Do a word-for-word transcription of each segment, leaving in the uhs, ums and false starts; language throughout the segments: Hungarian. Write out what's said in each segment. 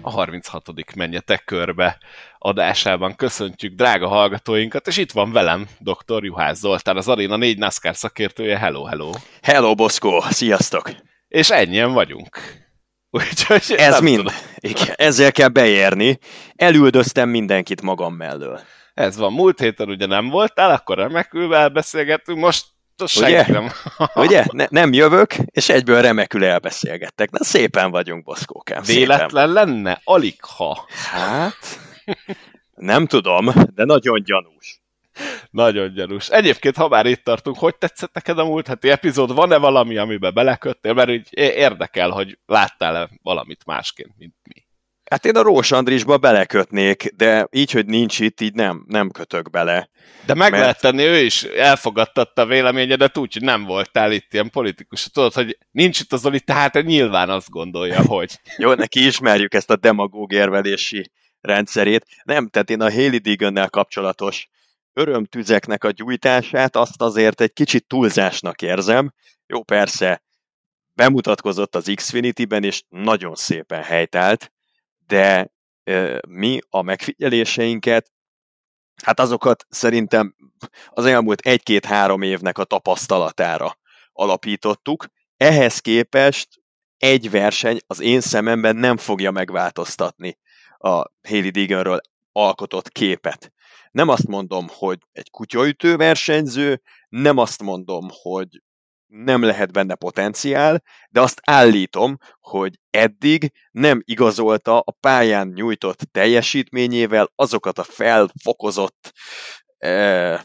a harminchatodik Menjetek Körbe adásában köszöntjük drága hallgatóinkat, és itt van velem doktor Juhász Zoltán, az Arena négy NASCAR szakértője. Hello, hello! Hello, Boszkó! Sziasztok! És ennyien vagyunk. Úgyhogy ez mind. Igen, ezzel kell beérni. Elüldöztem mindenkit magam mellől. Ez van. Múlt héten ugye nem voltál, akkor remekül elbeszélgettünk, most senki nem. Ugye? Ne, nem jövök, és egyből remekül elbeszélgettek. Na szépen vagyunk, Boszkókám. Véletlen lenne? Aligha. Hát, nem tudom, de nagyon gyanús. Nagyon gyanús. Egyébként, ha már itt tartunk, hogy tetszett neked a múlt heti epizód? Van-e valami, amiben beleköttél? Mert úgy érdekel, hogy láttál-e valamit másként, mint mi. Hát én a Rós Andrisba belekötnék, de így, hogy nincs itt, így nem, nem kötök bele. De meg mert... lehet tenni, ő is elfogadtatta a véleményedet úgy, hogy nem voltál itt ilyen politikus. Tudod, hogy nincs itt az Zoli, tehát nyilván azt gondolja, hogy... Jó, neki ismerjük ezt a demagóg érvelési rendszerét. Nem, tehát én a Hailie Deegan-nel kapcsolatos örömtüzeknek a gyújtását azt azért egy kicsit túlzásnak érzem. Jó, persze, bemutatkozott az Xfinity-ben, és nagyon szépen helytált, de e, mi a megfigyeléseinket, hát azokat szerintem az elmúlt egy-két-három évnek a tapasztalatára alapítottuk. Ehhez képest egy verseny az én szememben nem fogja megváltoztatni a Hailie Deeganről alkotott képet. Nem azt mondom, hogy egy kutyaütő versenyző, nem azt mondom, hogy nem lehet benne potenciál, de azt állítom, hogy eddig nem igazolta a pályán nyújtott teljesítményével azokat a felfokozott eh,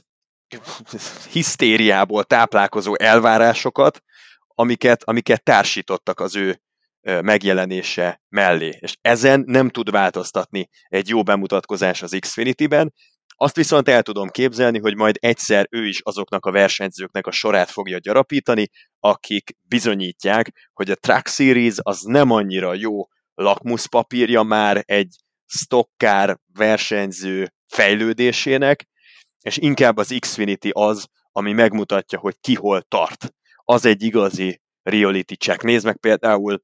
hisztériából táplálkozó elvárásokat, amiket, amiket társítottak az ő eh, megjelenése mellé. És ezen nem tud változtatni egy jó bemutatkozás az Xfinity-ben. Azt viszont el tudom képzelni, hogy majd egyszer ő is azoknak a versenyzőknek a sorát fogja gyarapítani, akik bizonyítják, hogy a Truck Series az nem annyira jó lakmuszpapírja már egy stockcar versenyző fejlődésének, és inkább az Xfinity az, ami megmutatja, hogy ki hol tart. Az egy igazi reality check. Nézd meg például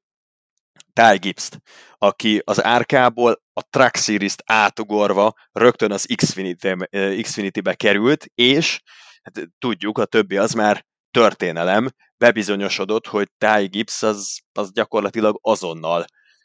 Ty Gibbs-t, aki az árkából a Truck Series-t átugorva rögtön az Xfinity, Xfinity-be került, és hát, tudjuk, a többi az már történelem, bebizonyosodott, hogy Ty Gibbs az, az gyakorlatilag azonnal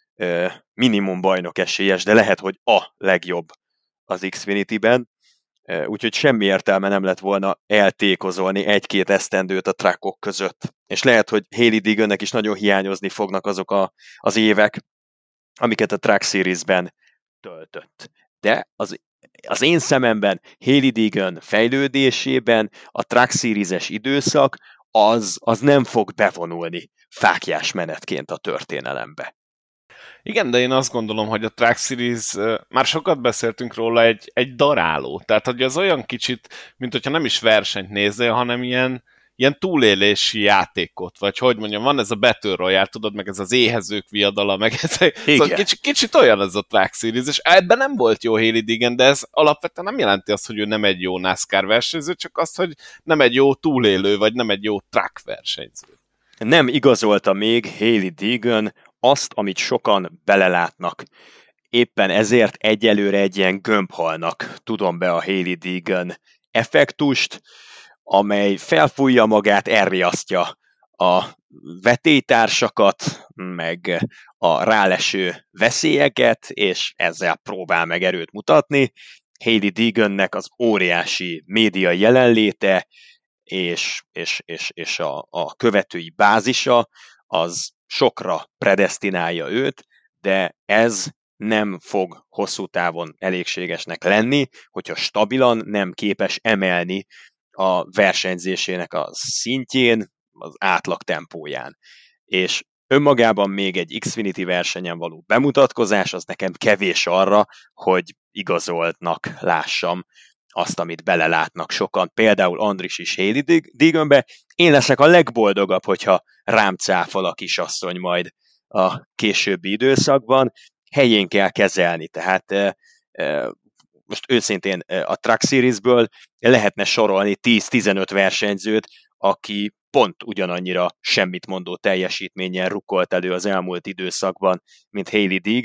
minimum bajnok esélyes, de lehet, hogy a legjobb az Xfinity-ben, úgyhogy semmi értelme nem lett volna eltékozolni egy-két esztendőt a truckok között. És lehet, hogy Hailie Deegannek is nagyon hiányozni fognak azok a, az évek, amiket a Truck Series-ben töltött. De az, az én szememben Hailie Deegan fejlődésében a Truck Series-es időszak az, az nem fog bevonulni fáklyás menetként a történelembe. Igen, de én azt gondolom, hogy a Truck Series, már sokat beszéltünk róla, egy, egy daráló. Tehát, hogy az olyan kicsit, mint hogyha nem is versenyt nézél, hanem ilyen, ilyen túlélési játékot, vagy hogy mondjam, van ez a Battle Royale, tudod, meg ez az éhezők viadala, meg ez szóval kicsit, kicsit olyan ez a Truck Series, és ebben nem volt jó Hailie Deegan, de ez alapvetően nem jelenti azt, hogy ő nem egy jó NASCAR versenyző, csak azt, hogy nem egy jó túlélő, vagy nem egy jó truck versenyző. Nem igazolta még Hailie Deegan azt, amit sokan belelátnak. Éppen ezért egyelőre egy ilyen gömbhalnak tudom be a Hailie Deegan effektust, amely felfújja magát, elriasztja a vetélytársakat, meg a ráleső veszélyeket, és ezzel próbál meg erőt mutatni. Hailie Deegannek az óriási média jelenléte, és, és, és, és a, a követői bázisa, az sokra predesztinálja őt, de ez nem fog hosszú távon elégségesnek lenni, hogyha stabilan nem képes emelni a versenyzésének a szintjén, az átlag tempóján. És önmagában még egy Xfinity versenyen való bemutatkozás, az nekem kevés arra, hogy igazoltnak lássam azt, amit belelátnak sokan, például Andris is Hailie Deeganbe. Én leszek a legboldogabb, hogyha rám cáfol a kisasszony majd a későbbi időszakban. Helyén kell kezelni, tehát e, e, most őszintén a Truck Series-ből lehetne sorolni tíz-tizenöt versenyzőt, aki pont ugyanannyira semmit mondó teljesítménnyel rukkolt elő az elmúlt időszakban, mint Hailie Deegan,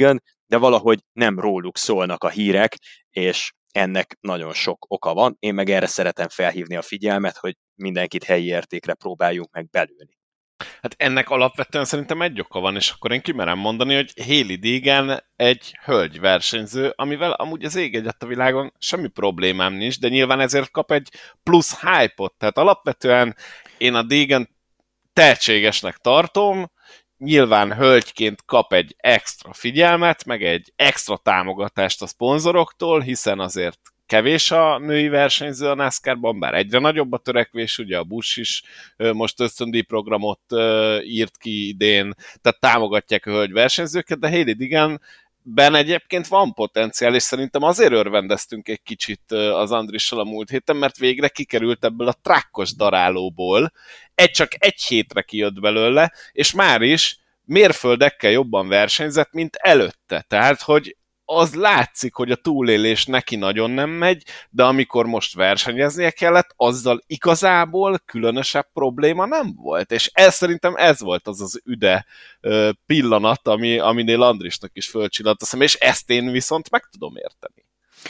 de valahogy nem róluk szólnak a hírek, és ennek nagyon sok oka van. Én meg erre szeretem felhívni a figyelmet, hogy mindenkit helyi értékre próbáljunk meg belőni. Hát ennek alapvetően szerintem egy oka van, és akkor én kimerem mondani, hogy Hailey Deegan egy hölgy versenyző, amivel amúgy az ég egyet a világon semmi problémám nincs, de nyilván ezért kap egy plusz hype-ot. Tehát alapvetően én a Deegan tehetségesnek tartom, nyilván hölgyként kap egy extra figyelmet, meg egy extra támogatást a szponzoroktól, hiszen azért kevés a női versenyző a NASCAR-ban, bár egyre nagyobb a törekvés, ugye a Busch is most ösztöndíj programot írt ki idén, tehát támogatják a hölgy versenyzőket, de Hailey Deegan ben egyébként van potenciál, és szerintem azért örvendeztünk egy kicsit az Andrissal a múlt héten, mert végre kikerült ebből a trakkos darálóból, egy csak egy hétre kijött belőle, és már is mérföldekkel jobban versenyzett, mint előtte. Tehát, hogy az látszik, hogy a túlélés neki nagyon nem megy, de amikor most versenyeznie kellett, azzal igazából különösebb probléma nem volt. És ez szerintem ez volt az az üde pillanat, ami, aminél Andrisnak is fölcsillant a szem, és ezt én viszont meg tudom érteni.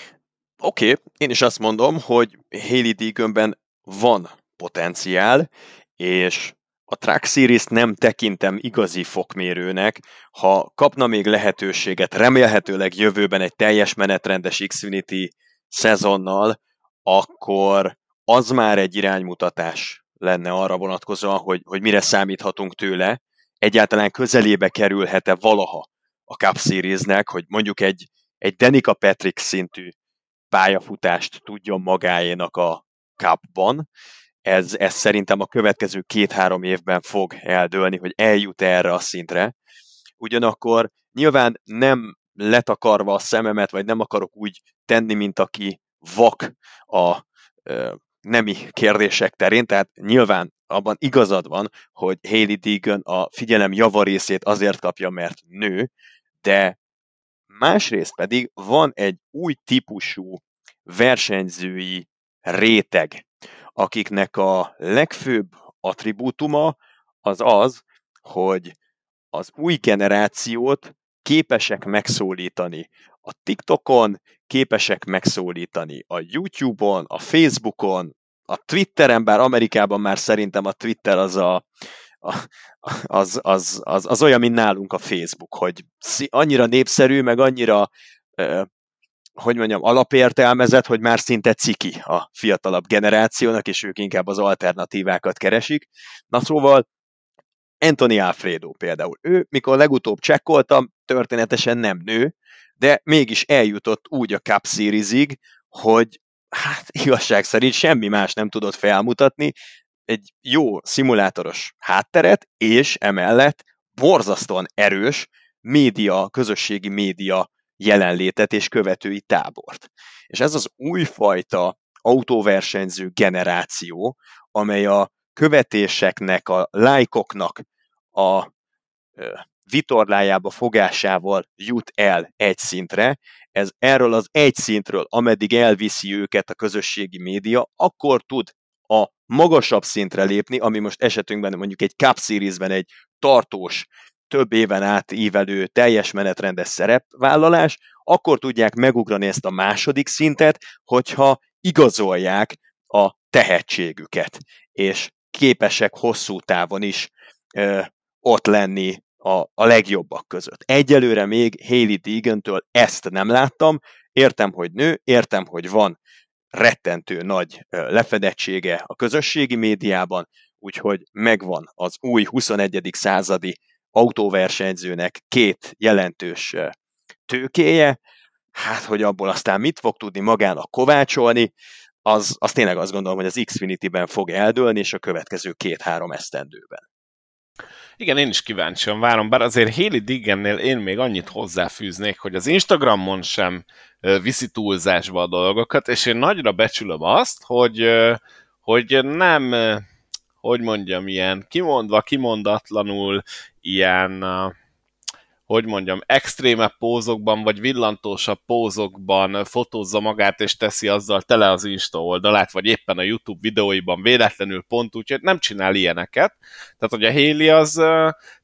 Oké, okay, én is azt mondom, hogy Hailey Deeganben van potenciál, és a Truck Series nem tekintem igazi fokmérőnek, ha kapna még lehetőséget, remélhetőleg jövőben egy teljes menetrendes Xfinity szezonnal, akkor az már egy iránymutatás lenne arra vonatkozóan, hogy, hogy mire számíthatunk tőle, egyáltalán közelébe kerülhet-e valaha a Cup Seriesnek, hogy mondjuk egy, egy Danica Patrick szintű pályafutást tudjon magáénak a Cupban. Ez, ez szerintem a következő két-három évben fog eldőlni, hogy eljut erre a szintre. Ugyanakkor nyilván nem letakarva a szememet, vagy nem akarok úgy tenni, mint aki vak a ö, nemi kérdések terén, tehát nyilván abban igazad van, hogy Hailey Deegan a figyelem javarészét azért kapja, mert nő, de másrészt pedig van egy új típusú versenyzői réteg, akiknek a legfőbb attribútuma az az, hogy az új generációt képesek megszólítani a TikTokon, képesek megszólítani a YouTube-on, a Facebookon, a Twitteren, bár Amerikában már szerintem a Twitter az a az, az, az, az olyan, mint nálunk a Facebook, hogy annyira népszerű, meg annyira hogy mondjam, alapértelmezett, hogy már szinte ciki a fiatalabb generációnak, és ők inkább az alternatívákat keresik. Na szóval Anthony Alfredo például. Ő, mikor legutóbb csekkoltam, történetesen nem nő, de mégis eljutott úgy a Cup Series-ig, hogy hát igazság szerint semmi más nem tudott felmutatni, egy jó szimulátoros hátteret, és emellett borzasztóan erős média, közösségi média jelenlétet és követői tábort. És ez az újfajta autóversenyző generáció, amely a követéseknek, a lájkoknak a vitorlájába fogásával jut el egy szintre, ez erről az egy szintről, ameddig elviszi őket a közösségi média, akkor tud a magasabb szintre lépni, ami most esetünkben mondjuk egy Cup Series-ben egy tartós, több éven át ívelő, teljes menetrendes szerepvállalás, akkor tudják megugrani ezt a második szintet, hogyha igazolják a tehetségüket, és képesek hosszú távon is ö, ott lenni a, a legjobbak között. Egyelőre még Hailey Deegan-től ezt nem láttam, értem, hogy nő, értem, hogy van rettentő nagy lefedettsége a közösségi médiában, úgyhogy megvan az új huszonegyedik századi autóversenyzőnek két jelentős tőkéje, hát hogy abból aztán mit fog tudni magának kovácsolni, az, az tényleg azt gondolom, hogy az Xfinity-ben fog eldőlni, és a következő két-három esztendőben. Igen, én is kíváncsian várom, bár azért Hailey Deegannél én még annyit hozzáfűznék, hogy az Instagramon sem viszi túlzásba a dolgokat, és én nagyra becsülöm azt, hogy, hogy nem, hogy mondjam, ilyen kimondva, kimondatlanul, ilyen, hogy mondjam, extrémebb pózokban, vagy villantósabb pózokban fotózza magát, és teszi azzal tele az Insta oldalát, vagy éppen a YouTube videóiban véletlenül pont úgy, hogy nem csinál ilyeneket. Tehát, hogy a Hailey az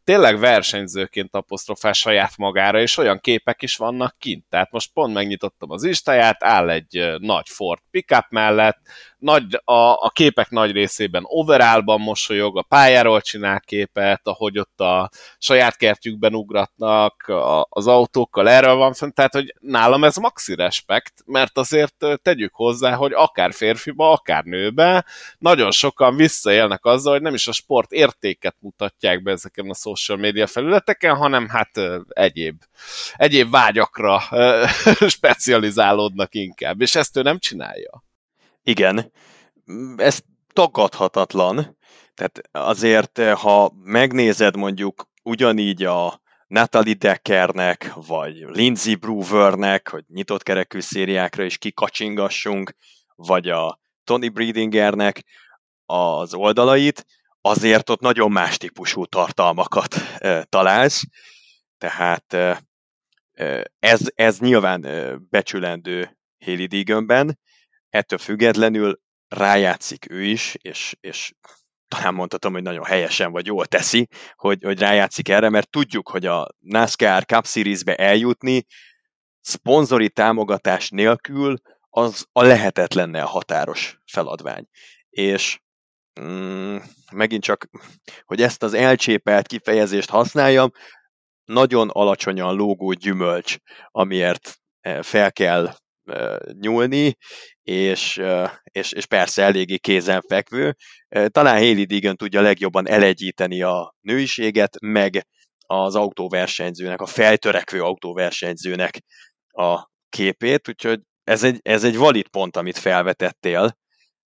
tényleg versenyzőként apostrofál saját magára, és olyan képek is vannak kint. Tehát most pont megnyitottam az Instáját, áll egy nagy Ford pickup mellett, nagy, a, a képek nagy részében overallban mosolyog, a pályáról csinál képet, ahogy ott a saját kertjükben ugratnak, a, az autókkal erről van fent, tehát hogy nálam ez maxi respekt, mert azért tegyük hozzá, hogy akár férfiba, akár nőbe, nagyon sokan visszaélnek azzal, hogy nem is a sport értéket mutatják be ezeken a social media felületeken, hanem hát egyéb, egyéb vágyakra specializálódnak inkább, és ezt ő nem csinálja. Igen, ez tagadhatatlan, tehát azért, ha megnézed mondjuk ugyanígy a Natalie Deckernek, vagy Lindsey Brewernek, hogy nyitott kerekű szériákra is kikacsingassunk, vagy a Tony Breedingernek az oldalait, azért ott nagyon más típusú tartalmakat e, találsz, tehát e, ez, ez nyilván becsülendő Hailie Deeganben, ettől függetlenül rájátszik ő is, és, és talán mondhatom, hogy nagyon helyesen vagy jól teszi, hogy, hogy rájátszik erre, mert tudjuk, hogy a NASCAR Cup Series-be eljutni szponzori támogatás nélkül az a lehetetlenne a határos feladvány. És mm, megint csak, hogy ezt az elcsépelt kifejezést használjam, nagyon alacsonyan lógó gyümölcs, amiért fel kell nyúlni, és, és, és persze eléggé kézenfekvő. Talán Hailie Deegan tudja legjobban elegyíteni a nőiséget, meg az autóversenyzőnek, a feltörekvő autóversenyzőnek a képét, úgyhogy ez egy, ez egy valid pont, amit felvetettél.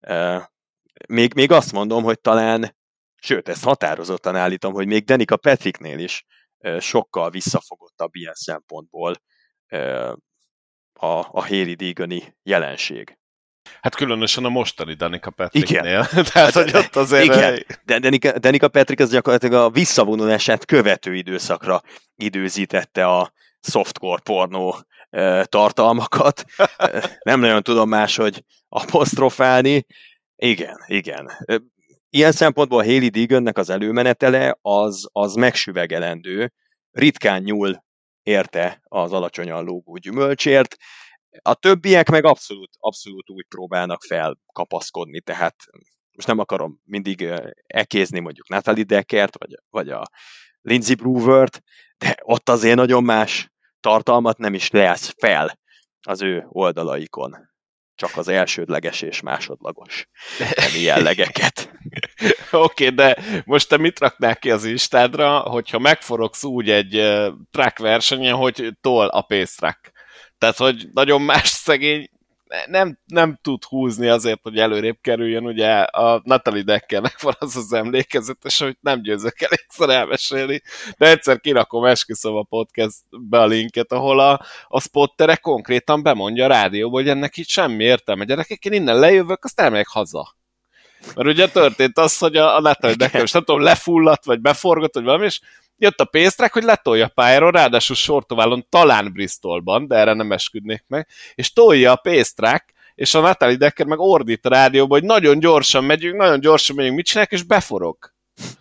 Még, még azt mondom, hogy talán, sőt, ezt határozottan állítom, hogy még Danica Patricknél is sokkal visszafogottabb ilyen szempontból a, a Hailie Deegan-i jelenség. Hát különösen a mostani Danica Patricknél. Tehát, hogy ott azért... Igen, de Danica, Danica Patrick az gyakorlatilag a visszavonulását követő időszakra időzítette a softcore pornó e, tartalmakat. Nem nagyon tudom máshogy apostrofálni. Igen, igen. Ilyen szempontból Hailie Deegannek az előmenetele az, az megsüvegelendő. Ritkán nyúl érte az alacsonyan lógó gyümölcsért. A többiek meg abszolút, abszolút úgy próbálnak felkapaszkodni, tehát most nem akarom mindig ekézni mondjuk Natalie Deckert, vagy, vagy a Lindsey Brewert, de ott azért nagyon más tartalmat nem is lesz fel az ő oldalaikon. Csak az elsődleges és másodlagos jellegeket. Oké, okay, de most te mit raknál ki az Instádra, hogyha megforogsz úgy egy uh, track versenyen, hogy tol a pace track? Tehát, hogy nagyon más szegény nem, nem tud húzni azért, hogy előrébb kerüljön. Ugye a Natalie Deckernek van az az emlékezetes, hogy nem győzök elégszer elmesélni, de egyszer kirakom, esküszöm a podcastbe a linket, ahol a, a spottere konkrétan bemondja a rádióba, hogy ennek itt semmi értelme. Gyerekek, én innen lejövök, azt elmegyek haza. Mert ugye történt az, hogy a, a Natalie Decker, és nem tudom, lefulladt, vagy beforgott, vagy valami, és jött a pénztrek, hogy letolja a pályáról, ráadásul sortoválon, talán Bristolban, de erre nem esküdnék meg, és tolja a pénztrek, és a Natalie Decker meg ordít a rádióba, hogy nagyon gyorsan megyünk, nagyon gyorsan megyünk, mit csinálják, és beforog.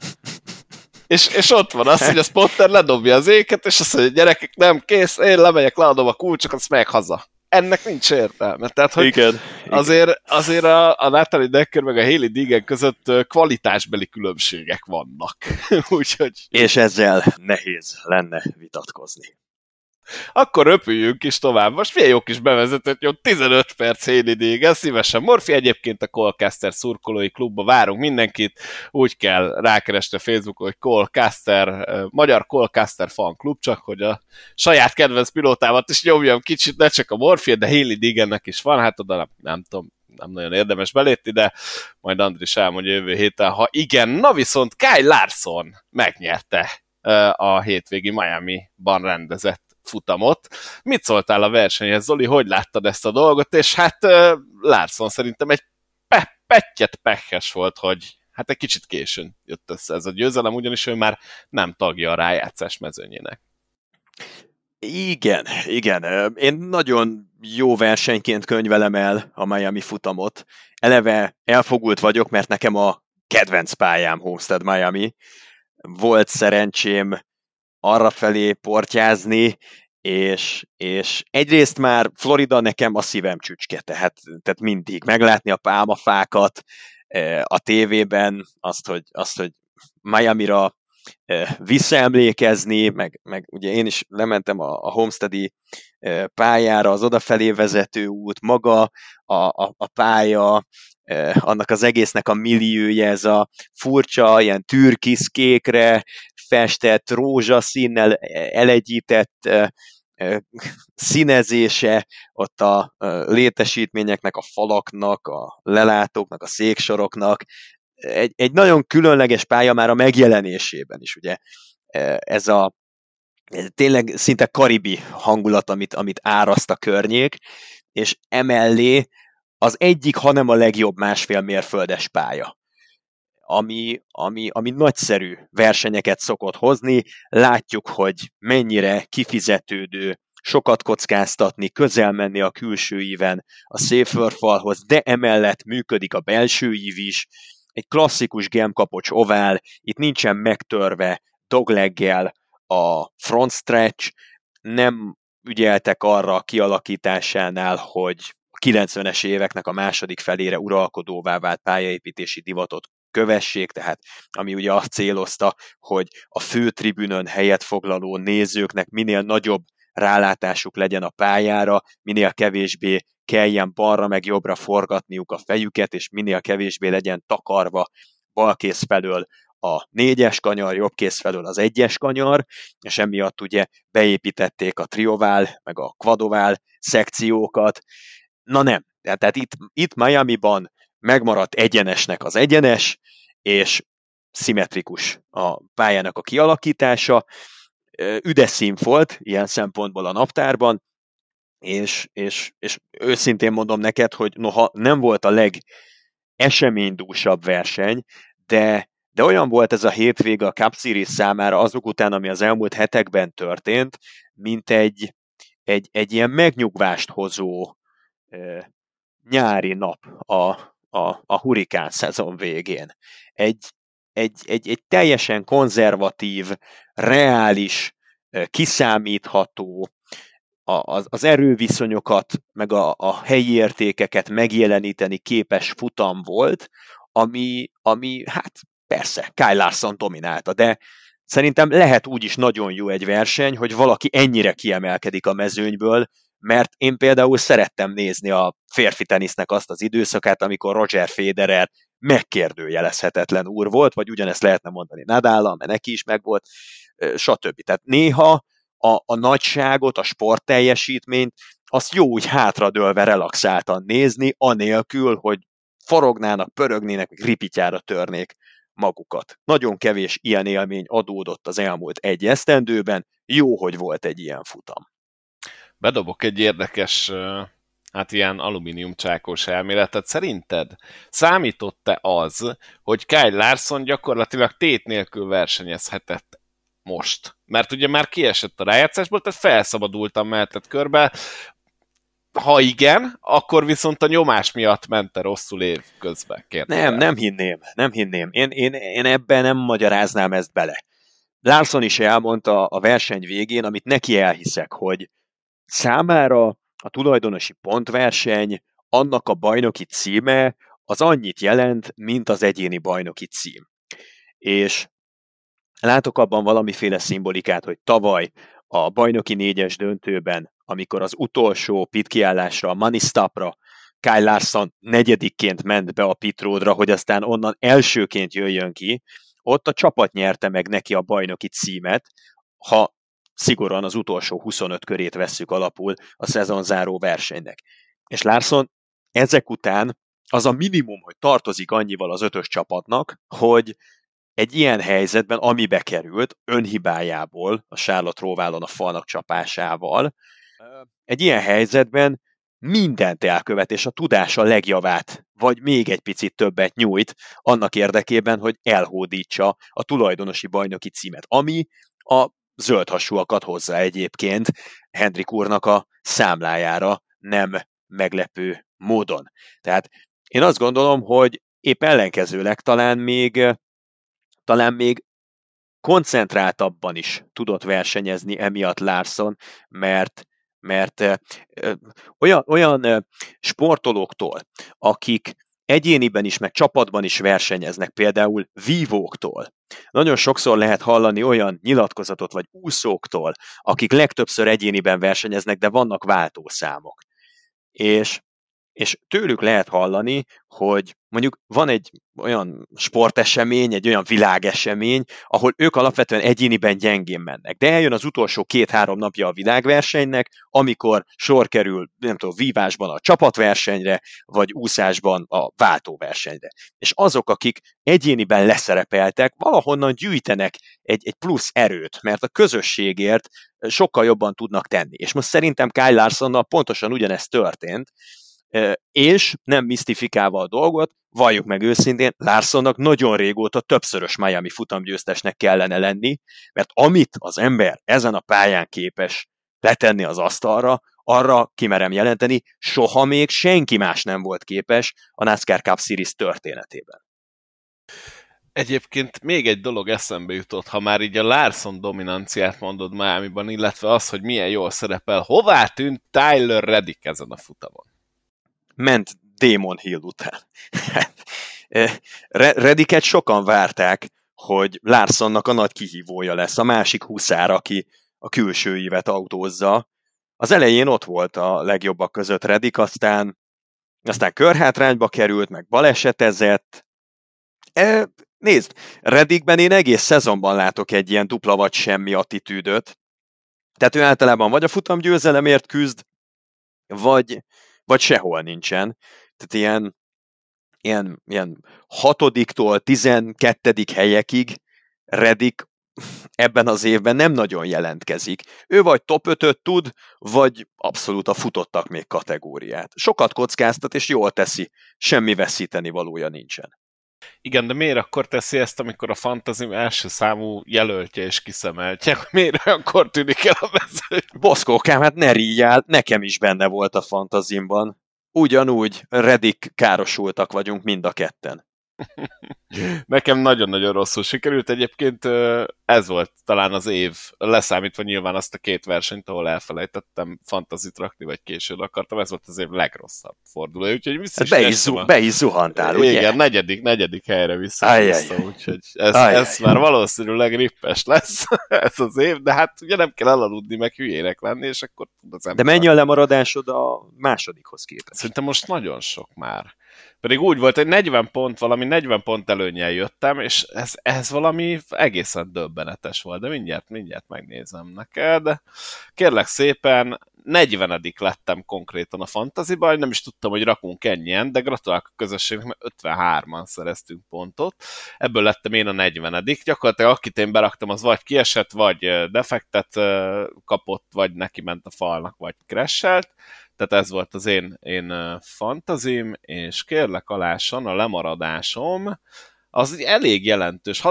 és, és ott van az, hogy a spotter ledobja az éket, és azt mondja, gyerekek, nem, kész, én lemegyek, leadom a kulcsokat, azt megyek haza. Ennek nincs értelme. Tehát, hogy igen, azért, azért a, a Natalie Decker meg a Hailie Deegan között kvalitásbeli különbségek vannak. Úgyhogy... És ezzel nehéz lenne vitatkozni. Akkor röpüljünk is tovább. Most milyen jó kis bevezetett, jó, tizenöt perc Hailie Deegan, szívesen Morfi, egyébként a Colecaster szurkolói klubba várunk mindenkit, úgy kell rákeresni a Facebookon, hogy Colecaster, Magyar Colecaster fan klub, csak hogy a saját kedvenc pilótámat is nyomjam kicsit, ne csak a Morfi, de Hailie Deegannek is van, hát oda nem, nem tudom, nem nagyon érdemes belépni, de majd Andris elmondja jövő héten, ha igen. Na viszont Kyle Larson megnyerte a hétvégi Miami-ban rendezett futamot. Mit szóltál a versenyhez, Zoli? Hogy láttad ezt a dolgot? És hát uh, Larson szerintem egy pe- pettyet pekhes volt, hogy hát egy kicsit későn jött össze ez a győzelem, ugyanis ő már nem tagja a rájátszás mezőnyének. Igen, igen. Én nagyon jó versenyként könyvelem el a Miami futamot. Eleve elfogult vagyok, mert nekem a kedvenc pályám Homestead Miami. volt szerencsém arrafelé portyázni, és, és egyrészt már Florida nekem a szívem csücske, tehát, tehát mindig meglátni a pálmafákat a tévében, azt, hogy, azt, hogy Miamira visszaemlékezni, meg, meg ugye én is lementem a, a Homesteadi pályára, az odafelé vezető út, maga a, a, a pálya, annak az egésznek a milliója, ez a furcsa, ilyen türkiszkékre festett, rózsaszínnel elegyített színezése, ott a létesítményeknek, a falaknak, a lelátóknak, a széksoroknak, egy, egy nagyon különleges pálya már a megjelenésében is, ugye ez a tényleg szinte karibi hangulat, amit, amit áraszt a környék, és emellé az egyik, hanem a legjobb másfél mérföldes pálya, ami, ami, ami nagyszerű versenyeket szokott hozni, látjuk, hogy mennyire kifizetődő sokat kockáztatni, közel menni a külső íven a safer falhoz, de emellett működik a belső ív is, egy klasszikus gemkapocs ovál, itt nincsen megtörve dogleggel a front stretch, nem ügyeltek arra a kialakításánál, hogy a kilencvenes éveknek a második felére uralkodóvá vált pályaépítési divatot kövessék, tehát ami ugye azt célozta, hogy a főtribünön helyet foglaló nézőknek minél nagyobb rálátásuk legyen a pályára, minél kevésbé kelljen balra meg jobbra forgatniuk a fejüket, és minél kevésbé legyen takarva balkész felől a négyes kanyar, jobbkész felől az egyes kanyar, és emiatt ugye beépítették a triovál, meg a quadovál szekciókat. Na nem, tehát itt, itt Miamiban megmaradt egyenesnek az egyenes, és szimmetrikus a pályának a kialakítása. Üdes szín volt ilyen szempontból a naptárban, és, és, és őszintén mondom neked, hogy noha nem volt a legeseménydúsabb verseny, de, de olyan volt ez a hétvége a Cup Series számára azok után, ami az elmúlt hetekben történt, mint egy, egy, egy ilyen megnyugvást hozó e, nyári nap a, a, a hurikán szezon végén. Egy, egy, egy, egy teljesen konzervatív, reális, kiszámítható, az, az erőviszonyokat, meg a, a helyi értékeket megjeleníteni képes futam volt, ami, ami hát persze, Kyle Larson dominálta, de szerintem lehet úgy is nagyon jó egy verseny, hogy valaki ennyire kiemelkedik a mezőnyből, mert én például szerettem nézni a férfi tenisznek azt az időszakát, amikor Roger Federer megkérdőjelezhetetlen úr volt, vagy ugyanezt lehetne mondani Nadállal, mert neki is megvolt, stb. Tehát néha a, a nagyságot, a sportteljesítményt, azt jó úgy hátradőlve relaxáltan nézni, anélkül, hogy forognának, pörögnének, meg ripityára törnék magukat. Nagyon kevés ilyen élmény adódott az elmúlt egy esztendőben, jó, hogy volt egy ilyen futam. Bedobok egy érdekes, hát ilyen alumíniumcsákos elméletet. Szerinted számított-e az, hogy Kyle Larson gyakorlatilag tét nélkül versenyezhetett most? Mert ugye már kiesett a rájátszásból, tehát felszabadultan mehetett körbe. Ha igen, akkor viszont a nyomás miatt mente rosszul év közben. Nem, nem hinném, nem hinném. Én, én, én ebben nem magyaráznám ezt bele. Larson is elmondta a verseny végén, amit neki elhiszek, hogy számára a tulajdonosi pontverseny, annak a bajnoki címe, az annyit jelent, mint az egyéni bajnoki cím. És látok abban valamiféle szimbolikát, hogy tavaly a bajnoki négyes döntőben, amikor az utolsó pitkiállásra, a money stopra Kyle Larson negyedikként ment be a pitródra, hogy aztán onnan elsőként jöjjön ki, ott a csapat nyerte meg neki a bajnoki címet, ha szigorúan az utolsó huszonöt körét vesszük alapul a szezonzáró versenynek. És Larson ezek után az a minimum, hogy tartozik annyival az ötös csapatnak, hogy egy ilyen helyzetben, ami bekerült, önhibájából, a Charlotte Róválon a falnak csapásával, egy ilyen helyzetben mindent elkövet, és a tudása legjavát, vagy még egy picit többet nyújt annak érdekében, hogy elhódítsa a tulajdonosi bajnoki címet, ami a zöldhasúakat hozza egyébként Hendrik úrnak a számlájára nem meglepő módon. Tehát én azt gondolom, hogy épp ellenkezőleg talán még talán még koncentráltabban is tudott versenyezni emiatt Larson, mert, mert ö, ö, olyan, olyan ö, sportolóktól, akik egyéniben is, meg csapatban is versenyeznek, például vívóktól. Nagyon sokszor lehet hallani olyan nyilatkozatot, vagy úszóktól, akik legtöbbször egyéniben versenyeznek, de vannak váltószámok. És és tőlük lehet hallani, hogy mondjuk van egy olyan sportesemény, egy olyan világesemény, ahol ők alapvetően egyéniben gyengén mennek. De eljön az utolsó két-három napja a világversenynek, amikor sor kerül, nem tudom, vívásban a csapatversenyre, vagy úszásban a váltóversenyre. És azok, akik egyéniben leszerepeltek, valahonnan gyűjtenek egy, egy plusz erőt, mert a közösségért sokkal jobban tudnak tenni. És most szerintem Kyle Larsonnal pontosan ugyanezt történt, és nem misztifikálva a dolgot, valljuk meg őszintén, Larsonnak nagyon régóta többszörös Miami futamgyőztesnek kellene lenni, mert amit az ember ezen a pályán képes letenni az asztalra, arra kimerem jelenteni, soha még senki más nem volt képes a NASCAR Cup Series történetében. Egyébként még egy dolog eszembe jutott, ha már így a Larson dominanciát mondod Miamiban, illetve az, hogy milyen jól szerepel. Hová tűnt Tyler Reddick ezen a futamon? Ment Damon Hill után. Reddicket sokan várták, hogy Larsonnak a nagy kihívója lesz, a másik huszár, aki a külső ívet autózza. Az elején ott volt a legjobbak között Reddick, aztán, aztán körhátrányba került, meg balesetezett. E, nézd, Reddickben én egész szezonban látok egy ilyen dupla vagy semmi attitűdöt. Tehát ő általában vagy a futamgyőzelemért küzd, vagy, vagy sehol nincsen. Tehát ilyen, ilyen, ilyen hatodiktól tizenkettedik helyekig Reddick ebben az évben nem nagyon jelentkezik. Ő vagy top ötöt tud, vagy abszolút a futottak még kategóriát. Sokat kockáztat, és jól teszi, semmi veszíteni valója nincsen. Igen, de miért akkor teszi ezt, amikor a Fantasy első számú jelöltje és kiszemeltje? Miért akkor tűnik el a vezető? Boszkókám, hát ne rígyál, nekem is benne volt a Fantasymban. Ugyanúgy Reddick károsultak vagyunk mind a ketten. Nekem nagyon-nagyon rosszul sikerült. Egyébként ez volt talán az év, leszámítva nyilván azt a két versenyt, ahol elfelejtettem fantazit rakni, vagy későn akartam, ez volt az év legrosszabb fordulója, úgyhogy vissza be, is zu- a... be is zuhantál, ugye? Igen, negyedik, negyedik helyre vissza, vissza úgyhogy ez, ez már valószínűleg rippes lesz ez az év, de hát ugye nem kell elaludni, meg hülyének lenni, és akkor tud az ember... De mennyi a lemaradásod a másodikhoz képest? Szerintem most nagyon sok már. Pedig úgy volt, hogy negyven pont, valami negyven pont előnnyel jöttem, és ez, ez valami egészen döbbenetes volt, de mindjárt, mindjárt megnézem neked. Kérlek szépen, negyvenedik lettem konkrétan a fantasyban, nem is tudtam, hogy rakunk ennyien, de gratulálok a közösségnek, mert ötvenhárman szereztünk pontot. Ebből lettem én a negyvenedik. Gyakorlatilag akit én beraktam, az vagy kiesett, vagy defektet kapott, vagy neki ment a falnak, vagy crashelt. Tehát ez volt az én, én fantazim, és kérlek alásan a lemaradásom, az elég jelentős,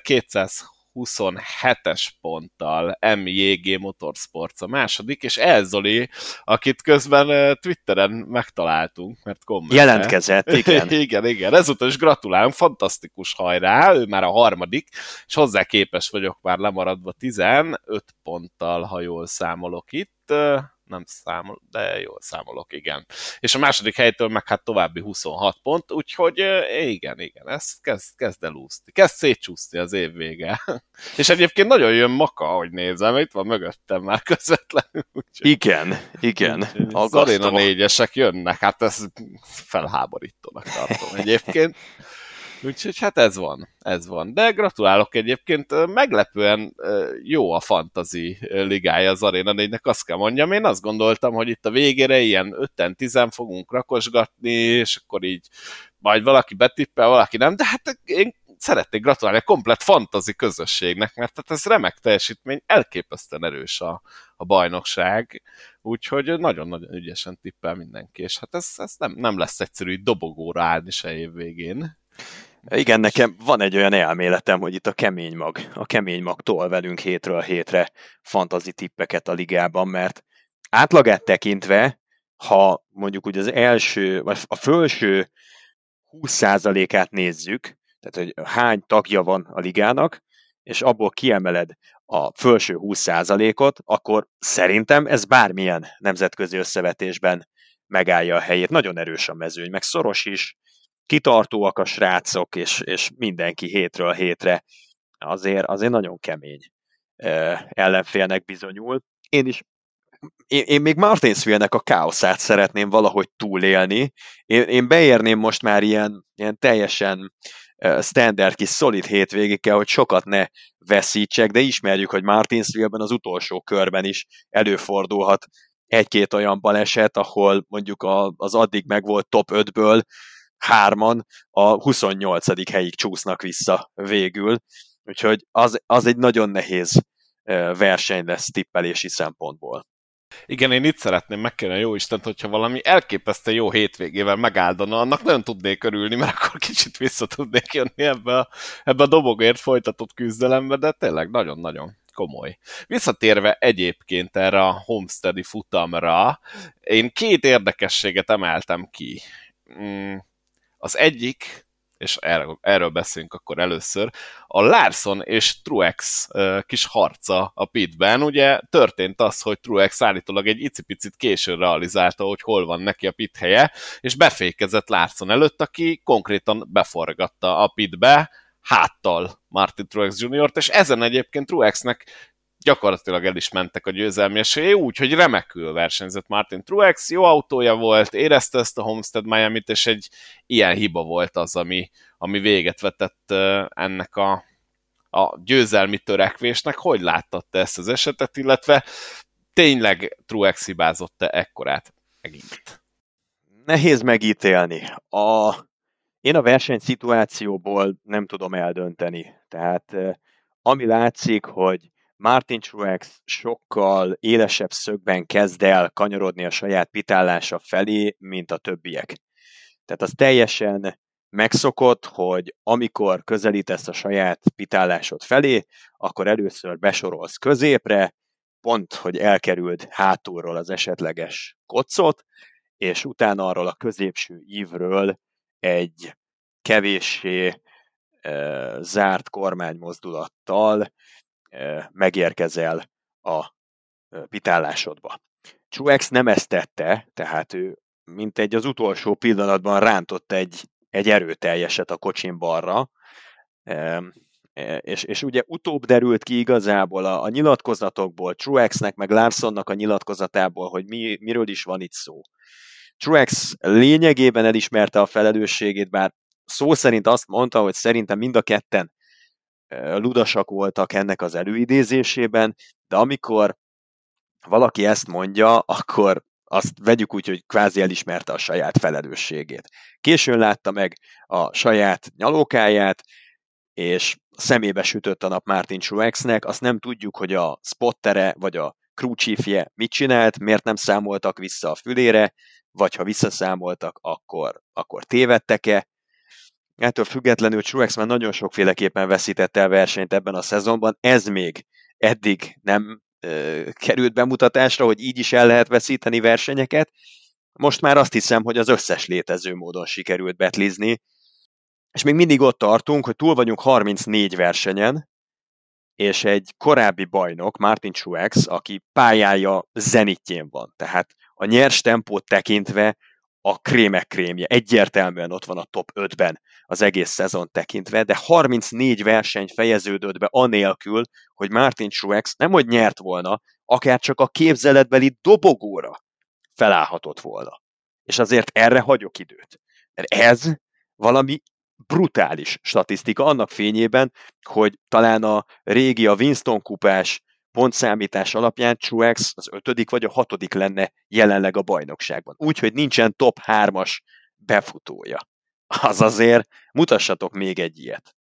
hatezer-kétszázhuszonhetes ponttal em jé gé Motorsports a második, és El Zoli, akit közben Twitteren megtaláltunk, mert kommentel. Jelentkezett, igen. igen, igen, ezúttal is gratulálunk, fantasztikus hajrá, ő már a harmadik, és hozzá képes vagyok már lemaradva tizenöt ponttal, ha jól számolok itt, nem számol, de jól számolok, igen. És a második helytől meg hát további huszonhat pont, úgyhogy igen, igen, ez kezd, kezd el úszni. Kezd szétcsúszni az év vége. És egyébként nagyon jön Maka, ahogy nézem, itt van mögöttem már közvetlenül. Úgyhogy, igen, igen. Az aréna négyesek jönnek, hát ez felháborítónak tartom egyébként. Úgyhogy hát ez van, ez van. De gratulálok egyébként, meglepően jó a fantasy ligája az Arena négynek, azt kell mondjam. Én azt gondoltam, hogy itt a végére ilyen öten-tizen fogunk rakosgatni, és akkor így majd valaki betippel, valaki nem, de hát én szeretnék gratulálni a komplett fantasy közösségnek, mert hát ez remek teljesítmény, elképesztően erős a, a bajnokság, úgyhogy nagyon-nagyon ügyesen tippel mindenki, és hát ez, ez nem, nem lesz egyszerű dobogóra állni se év végén. Igen, nekem van egy olyan elméletem, hogy itt a kemény mag, a kemény mag tol velünk hétről hétre fantasy tippeket a ligában, mert átlagát tekintve, ha mondjuk úgy az első, vagy a felső húsz százalékát nézzük, tehát hogy hány tagja van a ligának, és abból kiemeled a felső húsz százalékot, akkor szerintem ez bármilyen nemzetközi összevetésben megállja a helyét. Nagyon erős a mezőny, meg szoros is, kitartóak a srácok, és, és mindenki hétről hétre azért, azért nagyon kemény ellenfélnek bizonyul. Én is én, én még Martinsville-nek a káoszát szeretném valahogy túlélni. Én, én beérném most már ilyen, ilyen teljesen uh, standard kis szolid hétvégékkel, hogy sokat ne veszítsek, de ismerjük, hogy Martinsville-ben az utolsó körben is előfordulhat egy-két olyan baleset, ahol mondjuk a, az addig megvolt top ötből hárman a huszonnyolcadik helyig csúsznak vissza végül. Úgyhogy az, az egy nagyon nehéz verseny lesz tippelési szempontból. Igen, én itt szeretném megkérni a jóistent, hogyha valami elképesztően jó hétvégével megáldana, annak nagyon tudnék örülni, mert akkor kicsit vissza tudnék jönni ebbe a, ebbe a dobogért folytatott küzdelembe, de tényleg nagyon-nagyon komoly. Visszatérve egyébként erre a Homesteadi futamra, én két érdekességet emeltem ki. Az egyik, és erről, erről beszélünk akkor először, a Larson és Truex uh, kis harca a pitben. Ugye történt az, hogy Truex állítólag egy icipicit későn realizálta, hogy hol van neki a pit helye, és befékezett Larson előtt, aki konkrétan beforgatta a pitbe háttal Martin Truex juniort, és ezen egyébként Truexnek gyakorlatilag el is mentek a győzelmi esélyei, úgyhogy remekül versenyzett Martin Truex, jó autója volt, érezte ezt a Homestead Miamit, és egy ilyen hiba volt az, ami, ami véget vetett ennek a, a győzelmi törekvésnek. Hogy láttad te ezt az esetet, illetve tényleg Truex hibázott-e ekkorát megint? Nehéz megítélni. A... Én a versenyszituációból nem tudom eldönteni. Tehát ami látszik, hogy Martin Truex sokkal élesebb szögben kezd el kanyarodni a saját pitállása felé, mint a többiek. Tehát az teljesen megszokott, hogy amikor közelítesz a saját pitállásod felé, akkor először besorolsz középre, pont, hogy elkerüld hátulról az esetleges kocot, és utána arról a középső ívről egy kevéssé e, zárt kormánymozdulattal e, megérkezel a e, pitállásodba. Truex nem ezt tette, tehát ő mint egy az utolsó pillanatban rántott egy, egy erőteljeset a kocsin balra, e, e, és, és ugye utóbb derült ki igazából a, a nyilatkozatokból, Truexnek meg Larsonnak a nyilatkozatából, hogy mi, miről is van itt szó. Truex lényegében elismerte a felelősségét, bár szó szerint azt mondta, hogy szerintem mind a ketten ludasak voltak ennek az előidézésében, de amikor valaki ezt mondja, akkor azt vegyük úgy, hogy kvázi elismerte a saját felelősségét. Későn látta meg a saját nyalókáját, és szemébe sütött a nap Martin Truexnek, azt nem tudjuk, hogy a spottere vagy a crew chiefje mit csinált, miért nem számoltak vissza a fülére, vagy ha visszaszámoltak, akkor, akkor tévedtek-e. Ettől függetlenül Truex már nagyon sokféleképpen veszítette el versenyt ebben a szezonban, ez még eddig nem ö, került bemutatásra, hogy így is el lehet veszíteni versenyeket. Most már azt hiszem, hogy az összes létező módon sikerült betlizni, és még mindig ott tartunk, hogy túl vagyunk harmincnégy versenyen, és egy korábbi bajnok, Martin Truex, aki pályája zenitjén van, tehát a nyers tempót tekintve a krémek krémje. Egyértelműen ott van a top ötben az egész szezon tekintve, de harmincnégy verseny fejeződött be anélkül, hogy Martin Truex nemhogy nyert volna, akár csak a képzeletbeli dobogóra felállhatott volna. És azért erre hagyok időt. Mert ez valami brutális statisztika annak fényében, hogy talán a régi, a Winston kupás pontszámítás alapján Truex az ötödik vagy a hatodik lenne jelenleg a bajnokságban. Úgyhogy nincsen top hármas befutója. Az azért, mutassatok még egy ilyet.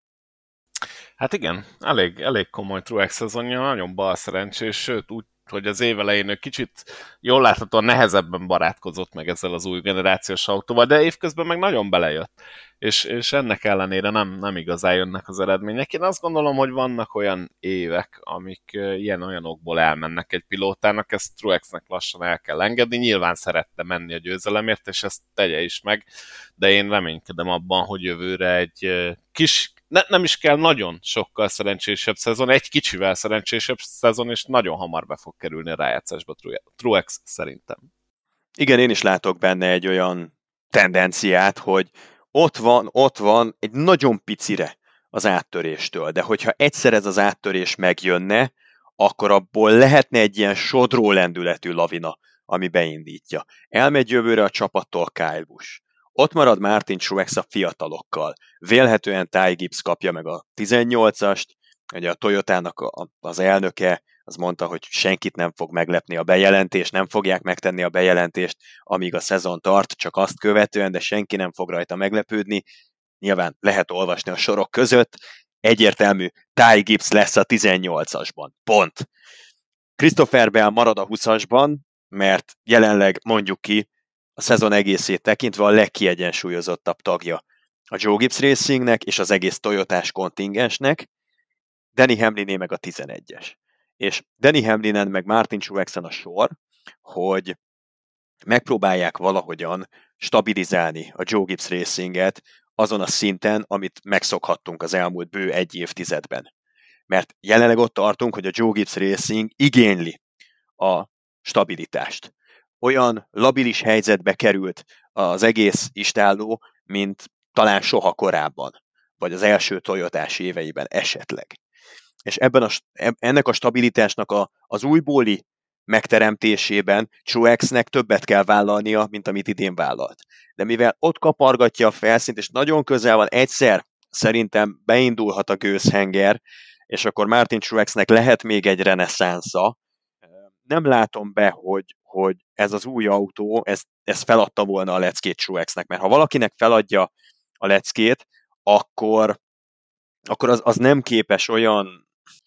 Hát igen, elég, elég komoly Truex szezonja, nagyon balszerencsés, sőt úgy, hogy az év elején ő kicsit jól láthatóan nehezebben barátkozott meg ezzel az új generációs autóval, de évközben meg nagyon belejött. és, és ennek ellenére nem, nem igazán jönnek az eredmények. Én azt gondolom, hogy vannak olyan évek, amik ilyen-olyan okból elmennek egy pilótának, ezt Truexnek lassan el kell engedni, nyilván szerette menni a győzelemért, és ezt tegye is meg, de én reménykedem abban, hogy jövőre egy kis, ne, nem is kell nagyon sokkal szerencsésebb szezon, egy kicsivel szerencsésebb szezon, és nagyon hamar be fog kerülni a rájátszásba Truex szerintem. Igen, én is látok benne egy olyan tendenciát, hogy ott van, ott van egy nagyon picire az áttöréstől, de hogyha egyszer ez az áttörés megjönne, akkor abból lehetne egy ilyen sodró lendületű lavina, ami beindítja. Elmegy jövőre a csapattól Kyle Busch. Ott marad Martin Truex a fiatalokkal. Vélhetően Ty Gibbs kapja meg a tizennyolcast, ugye a Toyotának a, az elnöke az mondta, hogy senkit nem fog meglepni a bejelentés, nem fogják megtenni a bejelentést, amíg a szezon tart, csak azt követően, de senki nem fog rajta meglepődni. Nyilván lehet olvasni a sorok között, egyértelmű, Ty Gibbs lesz a tizennyolcasban. Pont. Christopher Bell marad a huszasban, mert jelenleg mondjuk ki, a szezon egészét tekintve a legkiegyensúlyozottabb tagja a Joe Gibbs Racingnek és az egész Toyotás kontingensnek, Denny Hamliné meg a tizenegyes. És Denny Hamlinen meg Martin Truexen a sor, hogy megpróbálják valahogyan stabilizálni a Joe Gibbs Racinget azon a szinten, amit megszokhattunk az elmúlt bő egy évtizedben. Mert jelenleg ott tartunk, hogy a Joe Gibbs Racing igényli a stabilitást. Olyan labilis helyzetbe került az egész istálló, mint talán soha korábban, vagy az első Toyotás éveiben esetleg. És ebben a, ennek a stabilitásnak a, az újbóli megteremtésében Truexnek többet kell vállalnia, mint amit idén vállalt. De mivel ott kapargatja a felszínt, és nagyon közel van, egyszer szerintem beindulhat a gőzhenger, és akkor Martin Truexnek lehet még egy reneszánsza. Nem látom be, hogy, hogy ez az új autó, ez, ez feladta volna a leckét Truexnek, mert ha valakinek feladja a leckét, akkor, akkor az, az nem képes olyan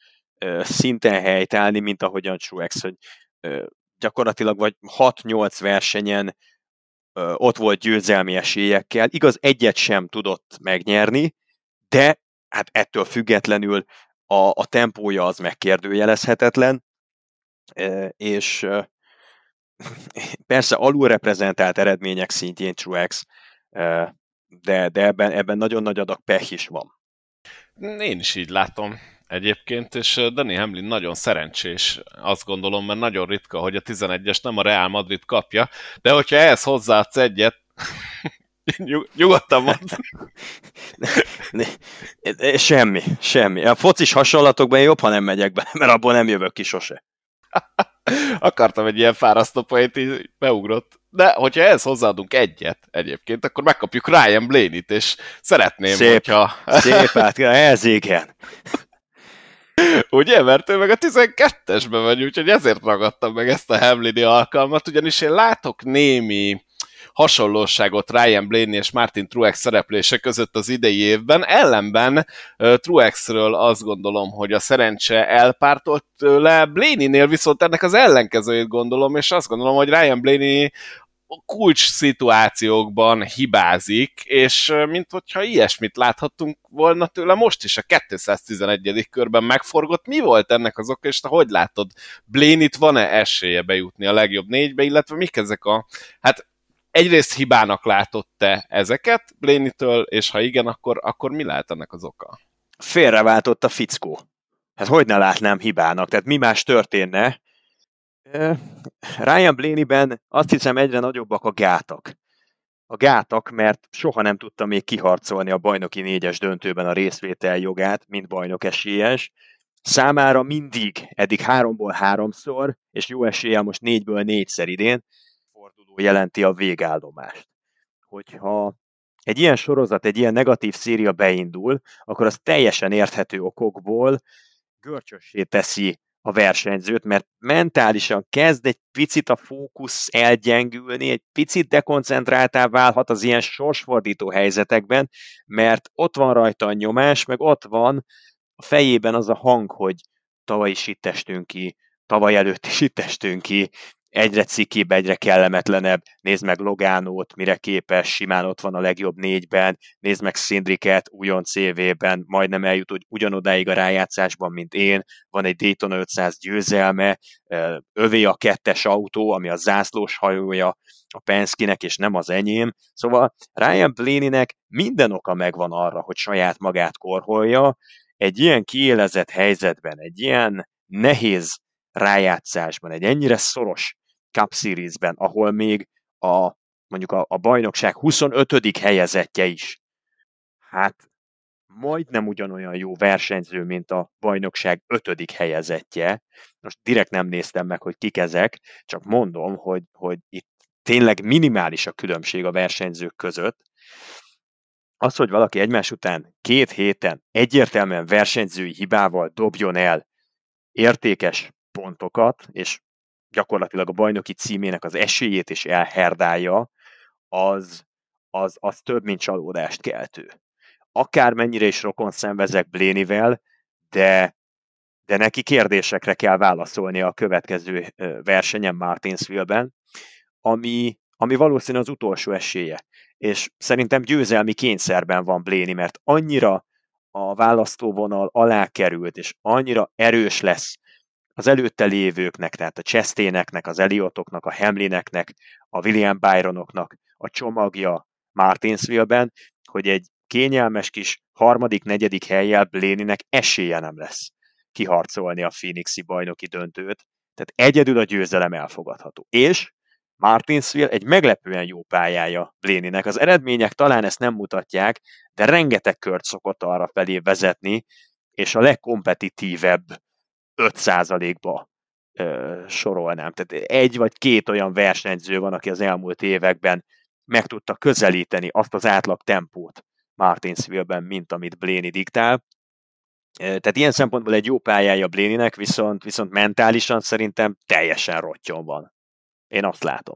szinten helytállni, mint ahogyan Truex, hogy ö, gyakorlatilag vagy hat-nyolc versenyen ö, ott volt győzelmi esélyekkel. Igaz, egyet sem tudott megnyerni, de hát ettől függetlenül a, a tempója az megkérdőjelezhetetlen, ö, és ö, persze alulreprezentált eredmények szintjén Truex, ö, de, de ebben, ebben nagyon nagy adag pech is van. Én is így látom egyébként, és Denny Hamlin nagyon szerencsés, azt gondolom, mert nagyon ritka, hogy a tizenegyes nem a Real Madrid kapja, de hogyha ehhez hozzáadsz egyet, nyug- nyugodtan mond. Semmi, semmi. A focis hasonlatokban jobb, ha nem megyek be, mert abból nem jövök ki sose. Akartam egy ilyen fárasztó poént, így beugrott. De hogyha ehhez hozzáadunk egyet egyébként, akkor megkapjuk Ryan Blaney-t, és szeretném, szép, hogyha... Szép, hát ez igen. Ugye, mert ő meg a tizenkettesben vagy, úgyhogy ezért ragadtam meg ezt a Hamlini alkalmat, ugyanis én látok némi hasonlóságot Ryan Blaney és Martin Truex szereplése között az idei évben, ellenben uh, Truexről azt gondolom, hogy a szerencse elpártolt tőle, Blaney-nél viszont ennek az ellenkezőjét gondolom, és azt gondolom, hogy Ryan Blaney kulcs szituációkban hibázik, és mint hogyha ilyesmit láthattunk volna tőle most is a kétszáztizenegyedik körben megforgott. Mi volt ennek az oka, és te hogy látod? Blaney-t van-e esélye bejutni a legjobb négybe, illetve mik ezek a... Hát egyrészt hibának látott te ezeket Blaney-től, és ha igen, akkor, akkor mi lehet ennek az oka? Félreváltott a fickó. Hát hogy ne látnám hibának? Tehát mi más történne? Ryan Blaney-ben azt hiszem egyre nagyobbak a gátak. A gátak, mert soha nem tudta még kiharcolni a bajnoki négyes döntőben a részvétel jogát, mint bajnok esélyes. Számára mindig, eddig háromból háromszor, és jó eséllyel most négyből négyszer idén, forduló jelenti a végállomást. Hogyha egy ilyen sorozat, egy ilyen negatív széria beindul, akkor az teljesen érthető okokból görcsössé teszi a versenyzőt, mert mentálisan kezd egy picit a fókusz elgyengülni, egy picit dekoncentráltá válhat az ilyen sorsfordító helyzetekben, mert ott van rajta a nyomás, meg ott van a fejében az a hang, hogy tavaly is itt estünk ki, tavaly előtt is itt estünk ki, egyre cikibb, egyre kellemetlenebb. Nézd meg Logánót, mire képes, simán ott van a legjobb négyben, nézd meg Szindriket, újon cé vében, majdnem eljut úgy, ugyanodáig a rájátszásban, mint én, van egy Daytona ötszáz győzelme, övé a kettes autó, ami a zászlós hajója a Penske-nek, és nem az enyém. Szóval Ryan Blaney-nek minden oka megvan arra, hogy saját magát korholja, egy ilyen kiélezett helyzetben, egy ilyen nehéz rájátszásban, egy ennyire szoros Cup Series-ben, ahol még a, mondjuk a, a bajnokság huszonötödik helyezettje is, hát majdnem ugyanolyan jó versenyző, mint a bajnokság ötödik helyezettje. Most direkt nem néztem meg, hogy kik ezek, csak mondom, hogy, hogy itt tényleg minimális a különbség a versenyzők között. Az, hogy valaki egymás után két héten egyértelműen versenyzői hibával dobjon el értékes pontokat, és gyakorlatilag a bajnoki címének az esélyét is elherdálja, az, az, az több, mint csalódást keltő. Akármennyire is rokon szenvezek Blaney-vel, de, de neki kérdésekre kell válaszolnia a következő versenyen Martinsville-ben, ami, ami valószínűleg az utolsó esélye. És szerintem győzelmi kényszerben van Blaney, mert annyira a választóvonal alá került, és annyira erős lesz az előtte lévőknek, tehát a Chastain-eknek, az Elliotoknak, a Hamlineknek, a William Byronoknak a csomagja Martinsville-ben, hogy egy kényelmes kis harmadik, negyedik hellyel Blaney-nek esélye nem lesz kiharcolni a Phoenixi bajnoki döntőt. Tehát egyedül a győzelem elfogadható. És Martinsville egy meglepően jó pályája Blaney-nek. Az eredmények talán ezt nem mutatják, de rengeteg kört szokott arra felé vezetni, és a legkompetitívebb öt százalékba ö, sorolnám. Tehát egy vagy két olyan versenyző van, aki az elmúlt években meg tudta közelíteni azt az átlag tempót Martinsville-ben, mint amit Blaney diktál. Tehát ilyen szempontból egy jó pályája Blaney-nek, viszont, viszont mentálisan szerintem teljesen rottyon van. Én azt látom.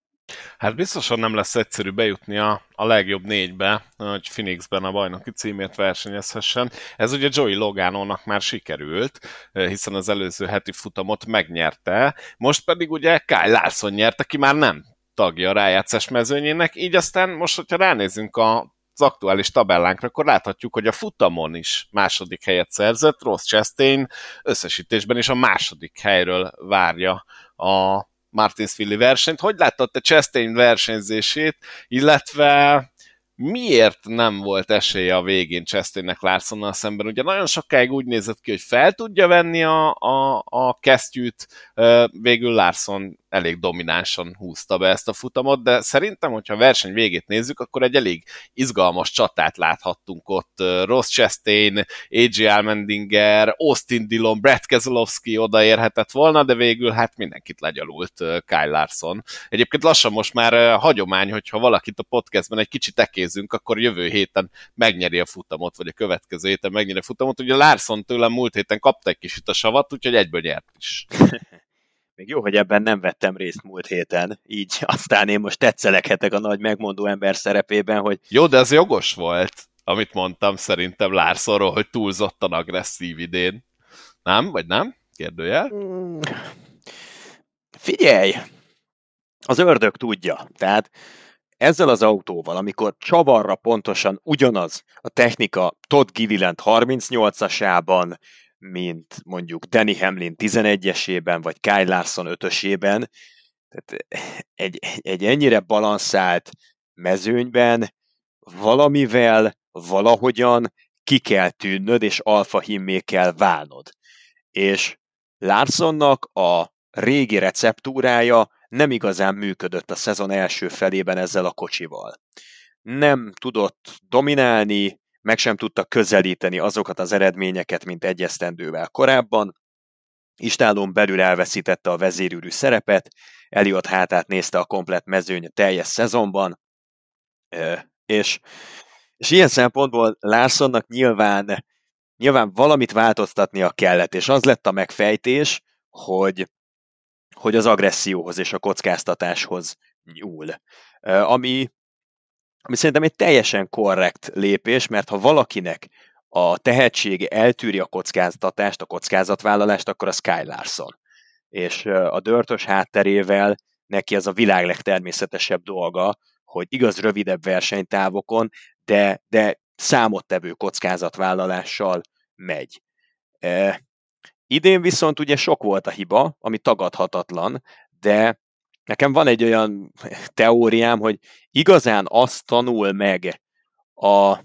Hát biztosan nem lesz egyszerű bejutni a, a legjobb négybe, hogy Phoenixben a bajnoki címért versenyezhessen. Ez ugye Joey Logánónak már sikerült, hiszen az előző heti futamot megnyerte, most pedig ugye Kyle Larson nyerte, aki már nem tagja a rájátszás mezőnyének, így aztán most, hogyha ránézünk a az aktuális tabellánkra, akkor láthatjuk, hogy a futamon is második helyet szerzett, Ross Chastain összesítésben is a második helyről várja a Martinsville-i versenyt. Hogy láttad te Chastain versenyzését, illetve miért nem volt esélye a végén Chastainnek Larsonnal szemben? Ugye nagyon sokáig úgy nézett ki, hogy fel tudja venni a, a, a kesztyűt, végül Larson elég dominánsan húzta be ezt a futamot, de szerintem, hogyha a verseny végét nézzük, akkor egy elég izgalmas csatát láthattunk ott. Ross Chastain, á jé Allmendinger, Austin Dillon, Brad Keselowski odaérhetett volna, de végül hát mindenkit legyalult Kyle Larson. Egyébként lassan most már hagyomány, hogyha valakit a podcastben egy kicsit ekézünk, akkor jövő héten megnyeri a futamot, vagy a következő héten megnyeri a futamot. Ugye Larson tőlem múlt héten kapta egy kicsit a savat, úgyhogy egyből nyert is. Még jó, hogy ebben nem vettem részt múlt héten, így aztán én most tetszelekhetek a nagy megmondó ember szerepében, hogy... Jó, de ez jogos volt, amit mondtam szerintem Larsonról, hogy túlzottan agresszív idén. Nem? Vagy nem? Kérdőjel? Figyelj! Az ördög tudja. Tehát ezzel az autóval, amikor csavarra pontosan ugyanaz a technika Todd Gilliland harmincnyolcasában, mint mondjuk Danny Hamlin tizenegyesében, vagy Kyle Larson ötösében, tehát egy, egy ennyire balanszált mezőnyben valamivel, valahogyan ki kell tűnnöd, és alfa himmé kell válnod. És Larsonnak a régi receptúrája nem igazán működött a szezon első felében ezzel a kocsival. Nem tudott dominálni, meg sem tudta közelíteni azokat az eredményeket, mint egy esztendővel korábban. Istálón belül elveszítette a vezérűrű szerepet, Elliott hátát nézte a komplett mezőny a teljes szezonban, és, és ilyen szempontból Larsonnak nyilván, nyilván valamit változtatnia kellett, és az lett a megfejtés, hogy, hogy az agresszióhoz és a kockáztatáshoz nyúl. Ami, ami szerintem egy teljesen korrekt lépés, mert ha valakinek a tehetsége eltűri a kockáztatást, a kockázatvállalást, akkor az Kyle Larson. és a dörtös hátterével neki ez a világ legtermészetesebb dolga, hogy igaz rövidebb versenytávokon, de, de számottevő kockázatvállalással megy. E, idén viszont ugye sok volt a hiba, ami tagadhatatlan, de nekem van egy olyan teóriám, hogy igazán azt tanul meg a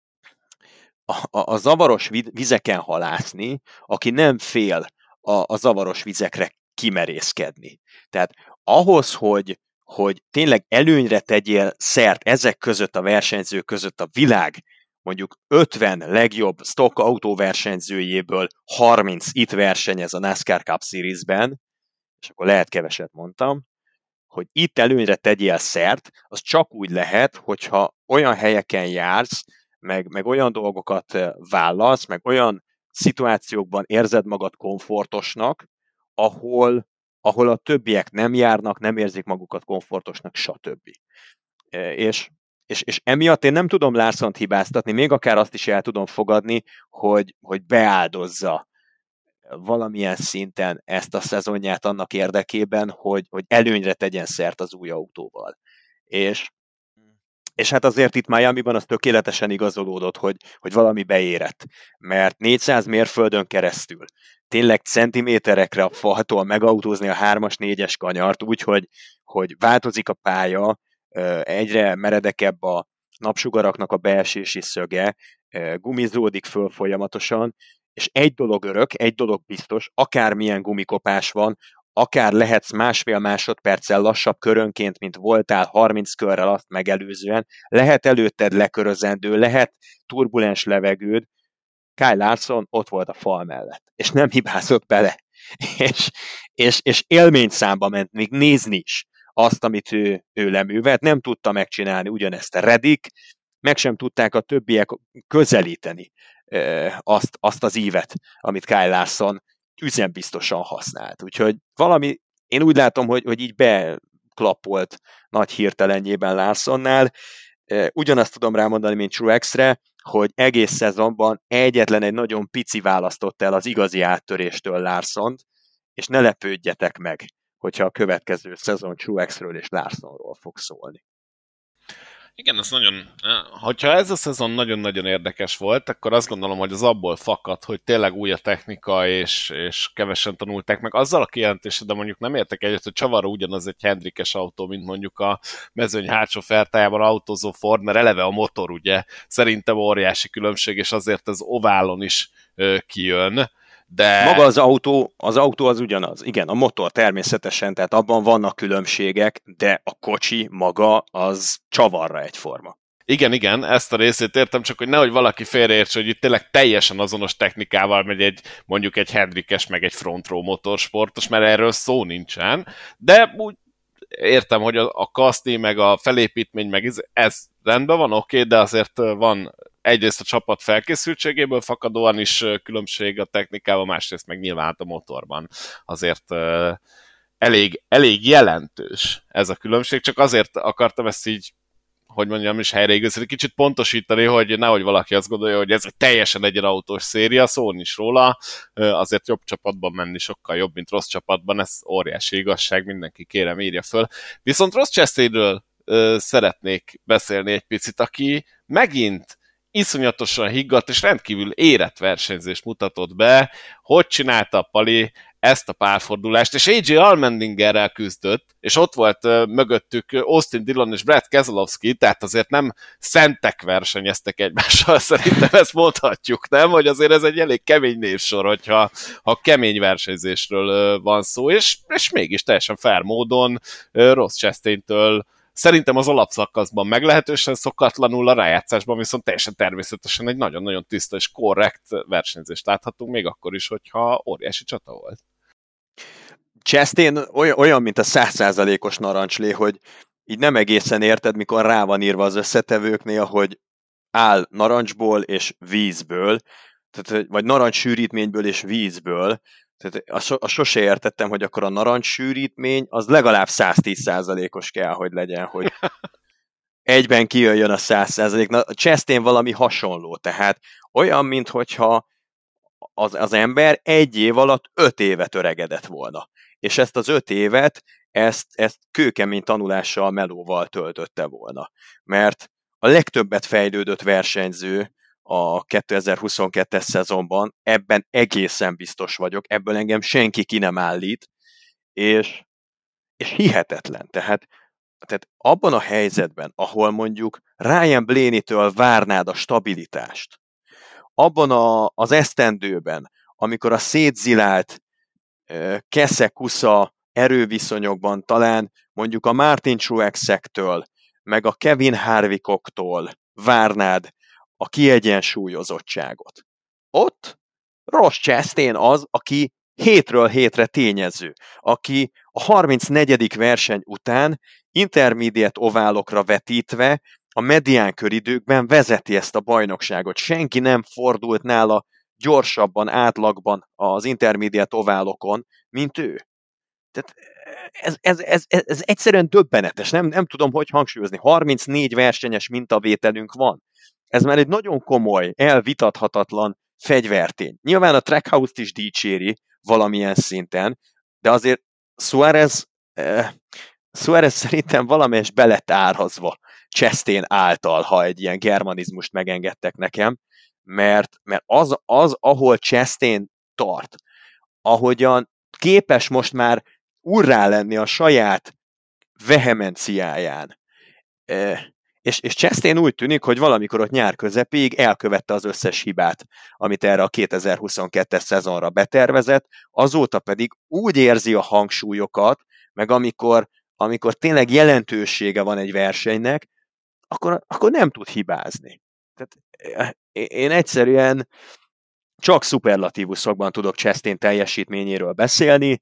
A, a zavaros vizeken halászni, aki nem fél a, a zavaros vizekre kimerészkedni. Tehát ahhoz, hogy, hogy tényleg előnyre tegyél szert ezek között a versenyzők között a világ mondjuk ötven legjobb stock autóversenyzőjéből harminc itt versenyez a NASCAR Cup Series-ben, és akkor lehet keveset mondtam, hogy itt előnyre tegyél szert, az csak úgy lehet, hogyha olyan helyeken jársz, meg, meg olyan dolgokat vállalsz, meg olyan szituációkban érzed magad komfortosnak, ahol, ahol a többiek nem járnak, nem érzik magukat komfortosnak, stb. És, és, és emiatt én nem tudom Larsont hibáztatni, még akár azt is el tudom fogadni, hogy, hogy beáldozza valamilyen szinten ezt a szezonját annak érdekében, hogy, hogy előnyre tegyen szert az új autóval. És, és hát azért itt Miamiban az tökéletesen igazolódott, hogy, hogy valami beérett. Mert négyszáz mérföldön keresztül tényleg centiméterekre a faltól megautózni a hármas, négyes kanyart, úgyhogy hogy változik a pálya, egyre meredekebb a napsugaraknak a beesési szöge, gumizódik föl folyamatosan, és egy dolog örök, egy dolog biztos, akármilyen gumikopás van, akár lehetsz másfél másodperccel lassabb körönként, mint voltál harminc körrel azt megelőzően, lehet előtted lekörözendő, lehet turbulens levegőd, Kyle Larson ott volt a fal mellett, és nem hibázott bele, és, és, és élményszámba ment még nézni is azt, amit ő, ő leművelt, nem tudta megcsinálni ugyanezt a Reddick, meg sem tudták a többiek közelíteni azt, azt az ívet, amit Kyle Larson üzenbiztosan használt. Úgyhogy valami, én úgy látom, hogy, hogy így beklappolt nagy hirtelenjében Larsonnál. Ugyanazt tudom rámondani, mint Truexre, hogy egész szezonban egyetlen egy nagyon pici választott el az igazi áttöréstől Larsont, és ne lepődjetek meg, hogyha a következő szezon Truexről és Larsonról fog szólni. Igen, ez nagyon... Hogyha ez a szezon nagyon-nagyon érdekes volt, akkor azt gondolom, hogy az abból fakad, hogy tényleg új a technika, és, és kevesen tanulták meg. Azzal a kijelentésed, de mondjuk nem értek egyet, hogy Csavarro ugyanaz egy Hendrickes autó, mint mondjuk a mezőny hátsó fertájában autózó Ford, mert eleve a motor ugye szerintem óriási különbség, és azért ez oválon is ö, kijön. De... Maga az autó, az autó az ugyanaz. Igen, a motor természetesen, tehát abban vannak különbségek, de a kocsi maga az csavarra egyforma. Igen, igen, ezt a részét értem, csak hogy nehogy valaki félreértse, hogy itt tényleg teljesen azonos technikával megy egy, mondjuk egy Hendrickes, meg egy front row motorsportos, mert erről szó nincsen, de úgy értem, hogy a, a kaszti, meg a felépítmény, meg ez, ez rendben van, oké, okay, de azért van egyrészt a csapat felkészültségéből fakadóan is különbség a technikával, másrészt meg nyilván a motorban azért uh, elég, elég jelentős ez a különbség, csak azért akartam ezt így, hogy mondjam is helyreigazítani, kicsit pontosítani, hogy nehogy valaki azt gondolja, hogy ez egy teljesen egyenautós széria, szó nincs róla, azért jobb csapatban menni sokkal jobb, mint rossz csapatban, ez óriási igazság, mindenki kérem írja föl. Viszont Ross Chastainről szeretnék beszélni egy picit, aki megint iszonyatosan higgadt és rendkívül érett versenyzést mutatott be, hogy csinálta a Pali ezt a párfordulást, és á jé Allmendingerrel küzdött, és ott volt uh, mögöttük Austin Dillon és Brad Keselowski, tehát azért nem szentek versenyeztek egymással, szerintem ezt mondhatjuk, nem? Hogy azért ez egy elég kemény névsor, hogyha ha kemény versenyzésről uh, van szó, és, és mégis teljesen fair módon uh, Ross Chastaintől szerintem az alapszakaszban meglehetősen szokatlanul, a rájátszásban viszont teljesen természetesen egy nagyon-nagyon tiszta és korrekt versenyzést láthatunk, még akkor is, hogyha óriási csata volt. Chastain olyan, olyan mint a száz százalékos narancslé, hogy így nem egészen érted, mikor rá van írva az összetevőknél, hogy áll narancsból és vízből, tehát, vagy narancssűrítményből és vízből. Tehát a, so, a sose értettem, hogy akkor a narancssűrítmény az legalább száztíz százalékos kell, hogy legyen, hogy egyben kijöjjön a száz százalék. Na, a Chastain valami hasonló, tehát olyan, minthogyha az, az ember egy év alatt öt évet öregedett volna. és ezt az öt évet, ezt, ezt kőkemény tanulással, melóval töltötte volna. Mert a legtöbbet fejlődött versenyző a kétezer-huszonkettes szezonban, ebben egészen biztos vagyok, ebből engem senki ki nem állít, és, és hihetetlen. Tehát, tehát abban a helyzetben, ahol mondjuk Ryan Blaney-től várnád a stabilitást, abban a, az esztendőben, amikor a szétzilált Kesze-Kusza erőviszonyokban talán mondjuk a Martin Truex-ektől, meg a Kevin Harvickoktól várnád a kiegyensúlyozottságot. Ott Ross Chastain az, aki hétről hétre tényező, aki a harmincnegyedik verseny után intermediate oválokra vetítve a medián köridőkben vezeti ezt a bajnokságot. Senki nem fordult nála gyorsabban, átlagban az intermediate oválokon, mint ő. Tehát ez, ez, ez, ez, ez egyszerűen döbbenetes, nem, nem tudom, hogy hangsúlyozni. harmincnégy versenyes mintavételünk van. Ez már egy nagyon komoly, elvitathatatlan fegyvertény. Nyilván a Trackhouse-t is dicséri valamilyen szinten, de azért Suárez, eh, Suárez szerintem valamelyes be lett árazva Chastain által, ha egy ilyen germanizmust megengedtek nekem, mert, mert az, az, ahol Chastain tart, ahogyan képes most már urrá lenni a saját vehemenciáján, és, és Chastain úgy tűnik, hogy valamikor ott nyár közepéig elkövette az összes hibát, amit erre a kétezer-huszonkettes szezonra betervezett, azóta pedig úgy érzi a hangsúlyokat, meg amikor, amikor tényleg jelentősége van egy versenynek, akkor, akkor nem tud hibázni. Tehát én egyszerűen csak szuperlatívuszokban tudok Chastain teljesítményéről beszélni,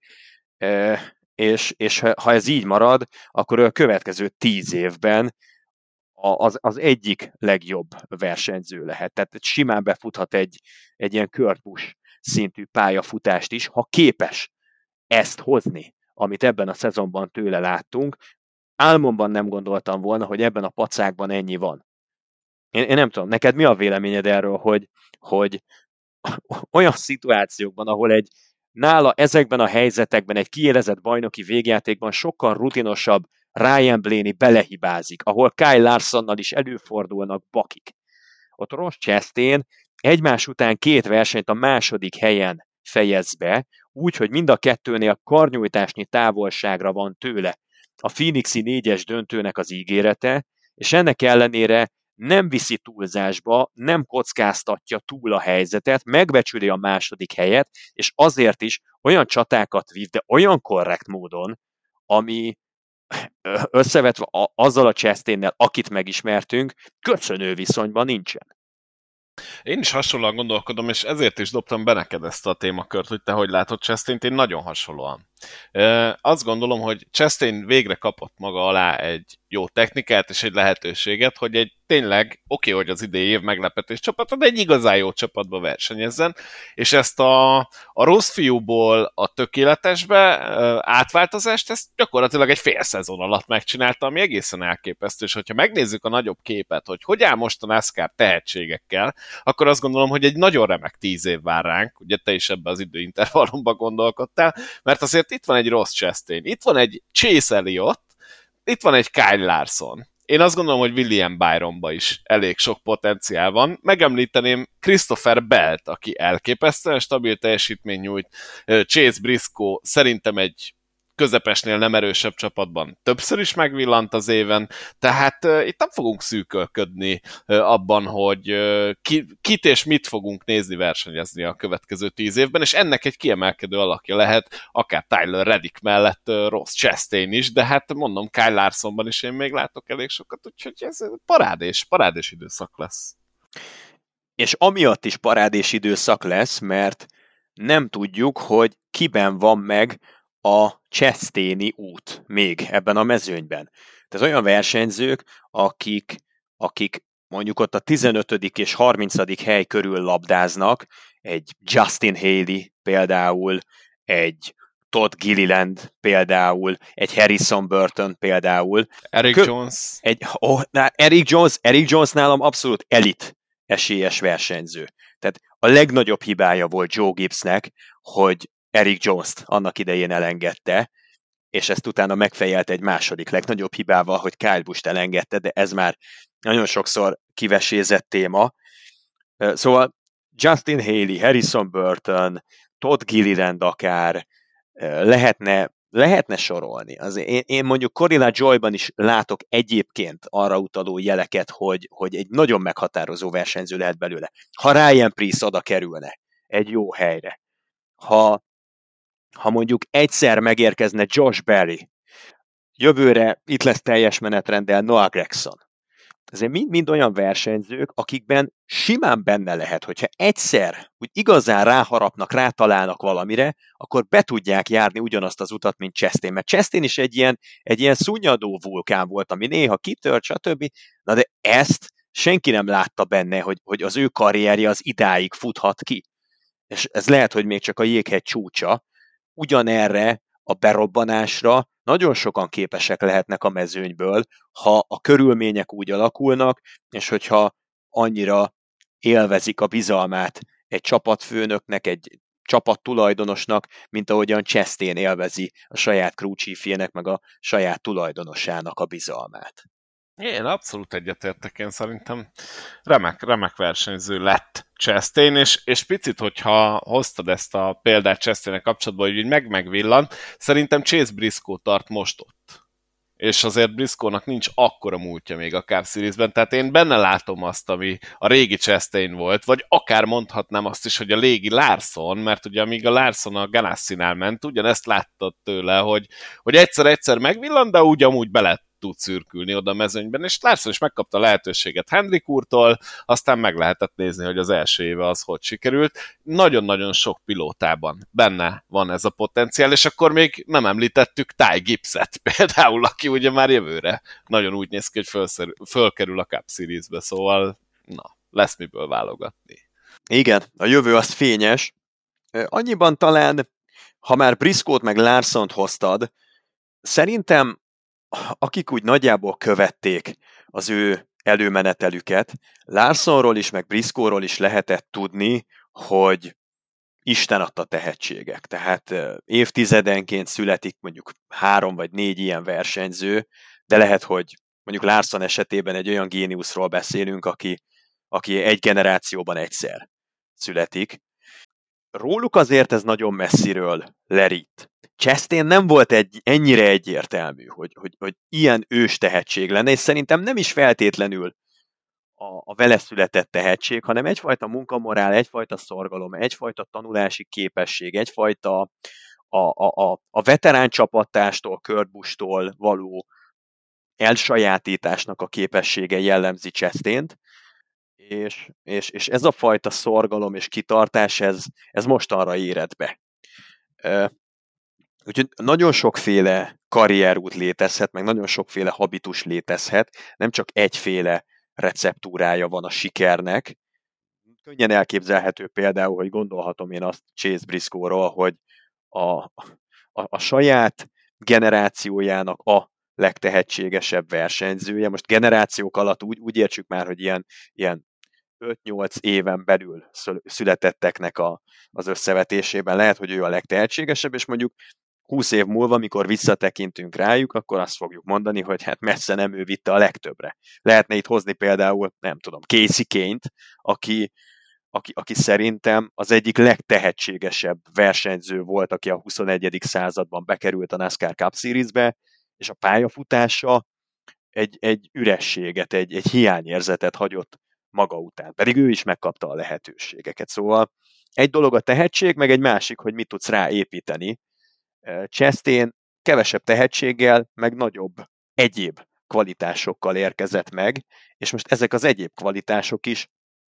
és, és ha ez így marad, akkor a következő tíz évben az, az egyik legjobb versenyző lehet. Tehát simán befuthat egy, egy ilyen Kurt Busch szintű pályafutást is, ha képes ezt hozni, amit ebben a szezonban tőle láttunk. Álmomban nem gondoltam volna, hogy ebben a pacákban ennyi van. Én, én nem tudom, neked mi a véleményed erről, hogy, hogy olyan szituációkban, ahol egy nála ezekben a helyzetekben egy kiélezett bajnoki végjátékban sokkal rutinosabb Ryan Blaney belehibázik, ahol Kyle Larsonnal is előfordulnak bakik. Ott Ross Chastain egymás után két versenyt a második helyen fejez be, úgy, hogy mind a kettőnél karnyújtásnyi távolságra van tőle a Phoenixi négyes döntőnek az ígérete, és ennek ellenére nem viszi túlzásba, nem kockáztatja túl a helyzetet, megbecsüli a második helyet, és azért is olyan csatákat vív, de olyan korrekt módon, ami összevetve a, azzal a Chastainnel, akit megismertünk, köszönő viszonyban nincsen. Én is hasonlóan gondolkodom, és ezért is dobtam be neked ezt a témakört, hogy te hogy látod Chastaint, én nagyon hasonlóan. E, azt gondolom, hogy Chastain végre kapott maga alá egy jó technikát és egy lehetőséget, hogy egy tényleg, oké, okay, hogy az idei év meglepetés csapat, de egy igazán jó csapatba versenyezzen, és ezt a, a rossz fiúból a tökéletesbe átváltozást, ezt gyakorlatilag egy fél szezon alatt megcsinálta, ami egészen elképesztő, és hogyha megnézzük a nagyobb képet, hogy hogy áll most a NASCAR tehetségekkel, akkor azt gondolom, hogy egy nagyon remek tíz év vár ránk, ugye te is ebbe az időintervallumba gondolkodtál, mert azért itt van egy Ross Chastain, itt van egy Chase Elliott, itt van egy Kyle Larson. Én azt gondolom, hogy William Byronba is elég sok potenciál van. Megemlíteném Christopher Belt, aki elképesztően stabil teljesítmény nyújt. Chase Briscoe szerintem egy közepesnél nem erősebb csapatban többször is megvillant az éven, tehát uh, itt nem fogunk szűkölködni uh, abban, hogy uh, ki, kit és mit fogunk nézni versenyezni a következő tíz évben, és ennek egy kiemelkedő alakja lehet, akár Tyler Reddick mellett uh, Ross Chastain is, de hát mondom, Kyle Larsonban is én még látok elég sokat, úgyhogy ez parádés, parádés időszak lesz. És amiatt is parádés időszak lesz, mert nem tudjuk, hogy kiben van meg a Chastaini út még ebben a mezőnyben. Tehát olyan versenyzők, akik, akik mondjuk ott a tizenötödik és harmincadik hely körül labdáznak, egy Justin Haley például, egy Todd Gilliland például, egy Harrison Burton például. Eric Kö- Jones. Egy, oh, na, Eric Jones. Eric Jones nálam abszolút elit esélyes versenyző. Tehát a legnagyobb hibája volt Joe Gibbsnek, hogy Eric Jones-t annak idején elengedte, és ezt utána megfejelte egy második legnagyobb hibával, hogy Kyle Busch-t elengedte, de ez már nagyon sokszor kivesézett téma. Szóval Justin Haley, Harrison Burton, Todd Gilliland akár, lehetne, lehetne sorolni. Az én, én mondjuk Corilla Joyban is látok egyébként arra utaló jeleket, hogy, hogy egy nagyon meghatározó versenyző lehet belőle. Ha Ryan Preece oda kerülne egy jó helyre, ha, ha mondjuk egyszer megérkezne Josh Berry, jövőre itt lesz teljes menetrenddel Noah Gragson. Ezért mind-mind olyan versenyzők, akikben simán benne lehet, hogyha egyszer úgy igazán ráharapnak, rátalálnak valamire, akkor be tudják járni ugyanazt az utat, mint Chastain. Mert Chastain is egy ilyen, egy ilyen szunnyadó vulkán volt, ami néha kitört, stb. Na de ezt senki nem látta benne, hogy, hogy az ő karrierje az idáig futhat ki. És ez lehet, hogy még csak a jéghegy csúcsa. Ugyanerre a berobbanásra nagyon sokan képesek lehetnek a mezőnyből, ha a körülmények úgy alakulnak, és hogyha annyira élvezik a bizalmát egy csapatfőnöknek, egy csapattulajdonosnak, mint ahogyan Chastain élvezi a saját crew chiefjének, meg a saját tulajdonosának a bizalmát. Én abszolút egyetértek, én szerintem remek, remek versenyző lett Chastain, és, és picit, hogyha hoztad ezt a példát Chastainnel kapcsolatban, hogy így meg-megvillant, szerintem Chase Briscoe tart most ott. És azért Briscoe-nak nincs akkora múltja még a Cup Series-ben, tehát én benne látom azt, ami a régi Chastain volt, vagy akár mondhatnám azt is, hogy a régi Larson, mert ugye amíg a Larson a Ganassinál ment, ugyanezt láttad tőle, hogy, hogy egyszer-egyszer megvillant, de úgy amúgy bele tud szürkülni oda a mezőnyben, és Larson is megkapta a lehetőséget Hendrik úrtól, aztán meg lehetett nézni, hogy az első éve az hogy sikerült. Nagyon-nagyon sok pilótában benne van ez a potenciál, és akkor még nem említettük Ty Gibbset például, aki ugye már jövőre nagyon úgy néz ki, hogy fölszerű, fölkerül a Cup Series-be, szóval na, lesz miből válogatni. Igen, a jövő az fényes. Annyiban talán, ha már Briscoe-t meg Larsont hoztad, szerintem akik úgy nagyjából követték az ő előmenetelüket, Larsonról is, meg Briscoe-ról is lehetett tudni, hogy Isten adta tehetségek. Tehát évtizedenként születik mondjuk három vagy négy ilyen versenyző, de lehet, hogy mondjuk Larson esetében egy olyan géniuszról beszélünk, aki, aki egy generációban egyszer születik. Róluk azért ez nagyon messziről lerít. Chastain nem volt egy, ennyire egyértelmű, hogy, hogy, hogy ilyen ős tehetség lenne, és szerintem nem is feltétlenül a, a vele született tehetség, hanem egyfajta munkamorál, egyfajta szorgalom, egyfajta tanulási képesség, egyfajta a, a, a, a veterán csapattástól, Kurt Busch-tól való elsajátításnak a képessége jellemzi Chastaint, és, és, és ez a fajta szorgalom és kitartás, ez, ez mostanra éred be. Úgyhogy nagyon sokféle karrierút létezhet, meg nagyon sokféle habitus létezhet, nem csak egyféle receptúrája van a sikernek. Könnyen elképzelhető például, hogy gondolhatom én azt Chase Briscoe-ról, hogy a, a, a saját generációjának a legtehetségesebb versenyzője. Most generációk alatt úgy, úgy értsük már, hogy ilyen, ilyen öt-nyolc éven belül születetteknek a, az összevetésében lehet, hogy ő a legtehetségesebb, és mondjuk húsz év múlva, mikor visszatekintünk rájuk, akkor azt fogjuk mondani, hogy hát messze nem ő vitte a legtöbbre. Lehetne itt hozni például, nem tudom, Casey Kane-t, aki, aki, aki szerintem az egyik legtehetségesebb versenyző volt, aki a huszonegyedik században bekerült a NASCAR Cup Series-be, és a pályafutása egy, egy ürességet, egy, egy hiányérzetet hagyott maga után. Pedig ő is megkapta a lehetőségeket. Szóval egy dolog a tehetség, meg egy másik, hogy mit tudsz ráépíteni. Chastain kevesebb tehetséggel, meg nagyobb egyéb kvalitásokkal érkezett meg, és most ezek az egyéb kvalitások is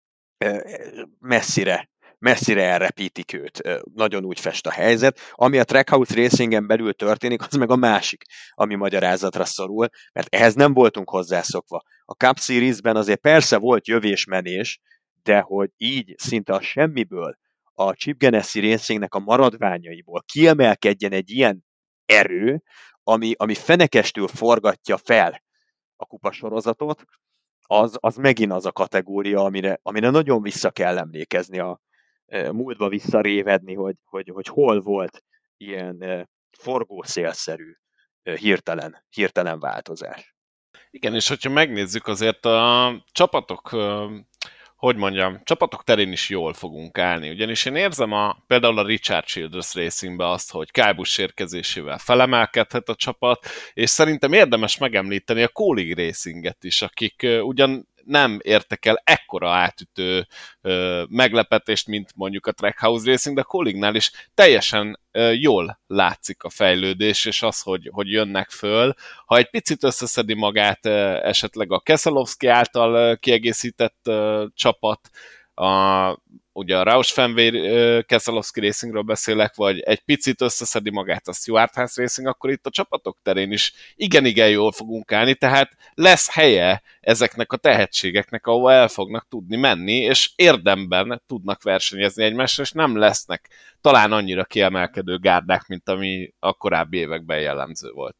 messzire, messzire elrepítik őt. Nagyon úgy fest a helyzet. Ami a Trackhouse Racingen belül történik, az meg a másik, ami magyarázatra szorul, mert ehhez nem voltunk hozzászokva. A Cup Series-ben azért persze volt jövés-menés, de hogy így szinte a semmiből a Chip Ganassi Racingnek a maradványaiból kiemelkedjen egy ilyen erő, ami, ami fenekestül forgatja fel a kupasorozatot, az, az megint az a kategória, amire, amire nagyon vissza kell emlékezni a, múltba visszarévedni, hogy, hogy, hogy hol volt ilyen forgószélszerű hirtelen, hirtelen változás. Igen, és hogyha megnézzük, azért a csapatok, hogy mondjam, csapatok terén is jól fogunk állni. Ugyanis én érzem a, például a Richard Childress Racingbe azt, hogy Kyle Busch érkezésével felemelkedhet a csapat, és szerintem érdemes megemlíteni a Kaulig Racinget is, akik ugyan nem értek el ekkora átütő ö, meglepetést, mint mondjuk a Trackhouse Racing, de a Kaulignál is teljesen ö, jól látszik a fejlődés, és az, hogy, hogy jönnek föl. Ha egy picit összeszedi magát ö, esetleg a Keselowski által ö, kiegészített ö, csapat, a, ugye a Roush Fenway Keselowski Racingről beszélek, vagy egy picit összeszedi magát a Stewart House Racing, akkor itt a csapatok terén is igen-igen jól fogunk állni, tehát lesz helye ezeknek a tehetségeknek, ahol el fognak tudni menni, és érdemben tudnak versenyezni egymással, és nem lesznek talán annyira kiemelkedő gárdák, mint ami a korábbi években jellemző volt.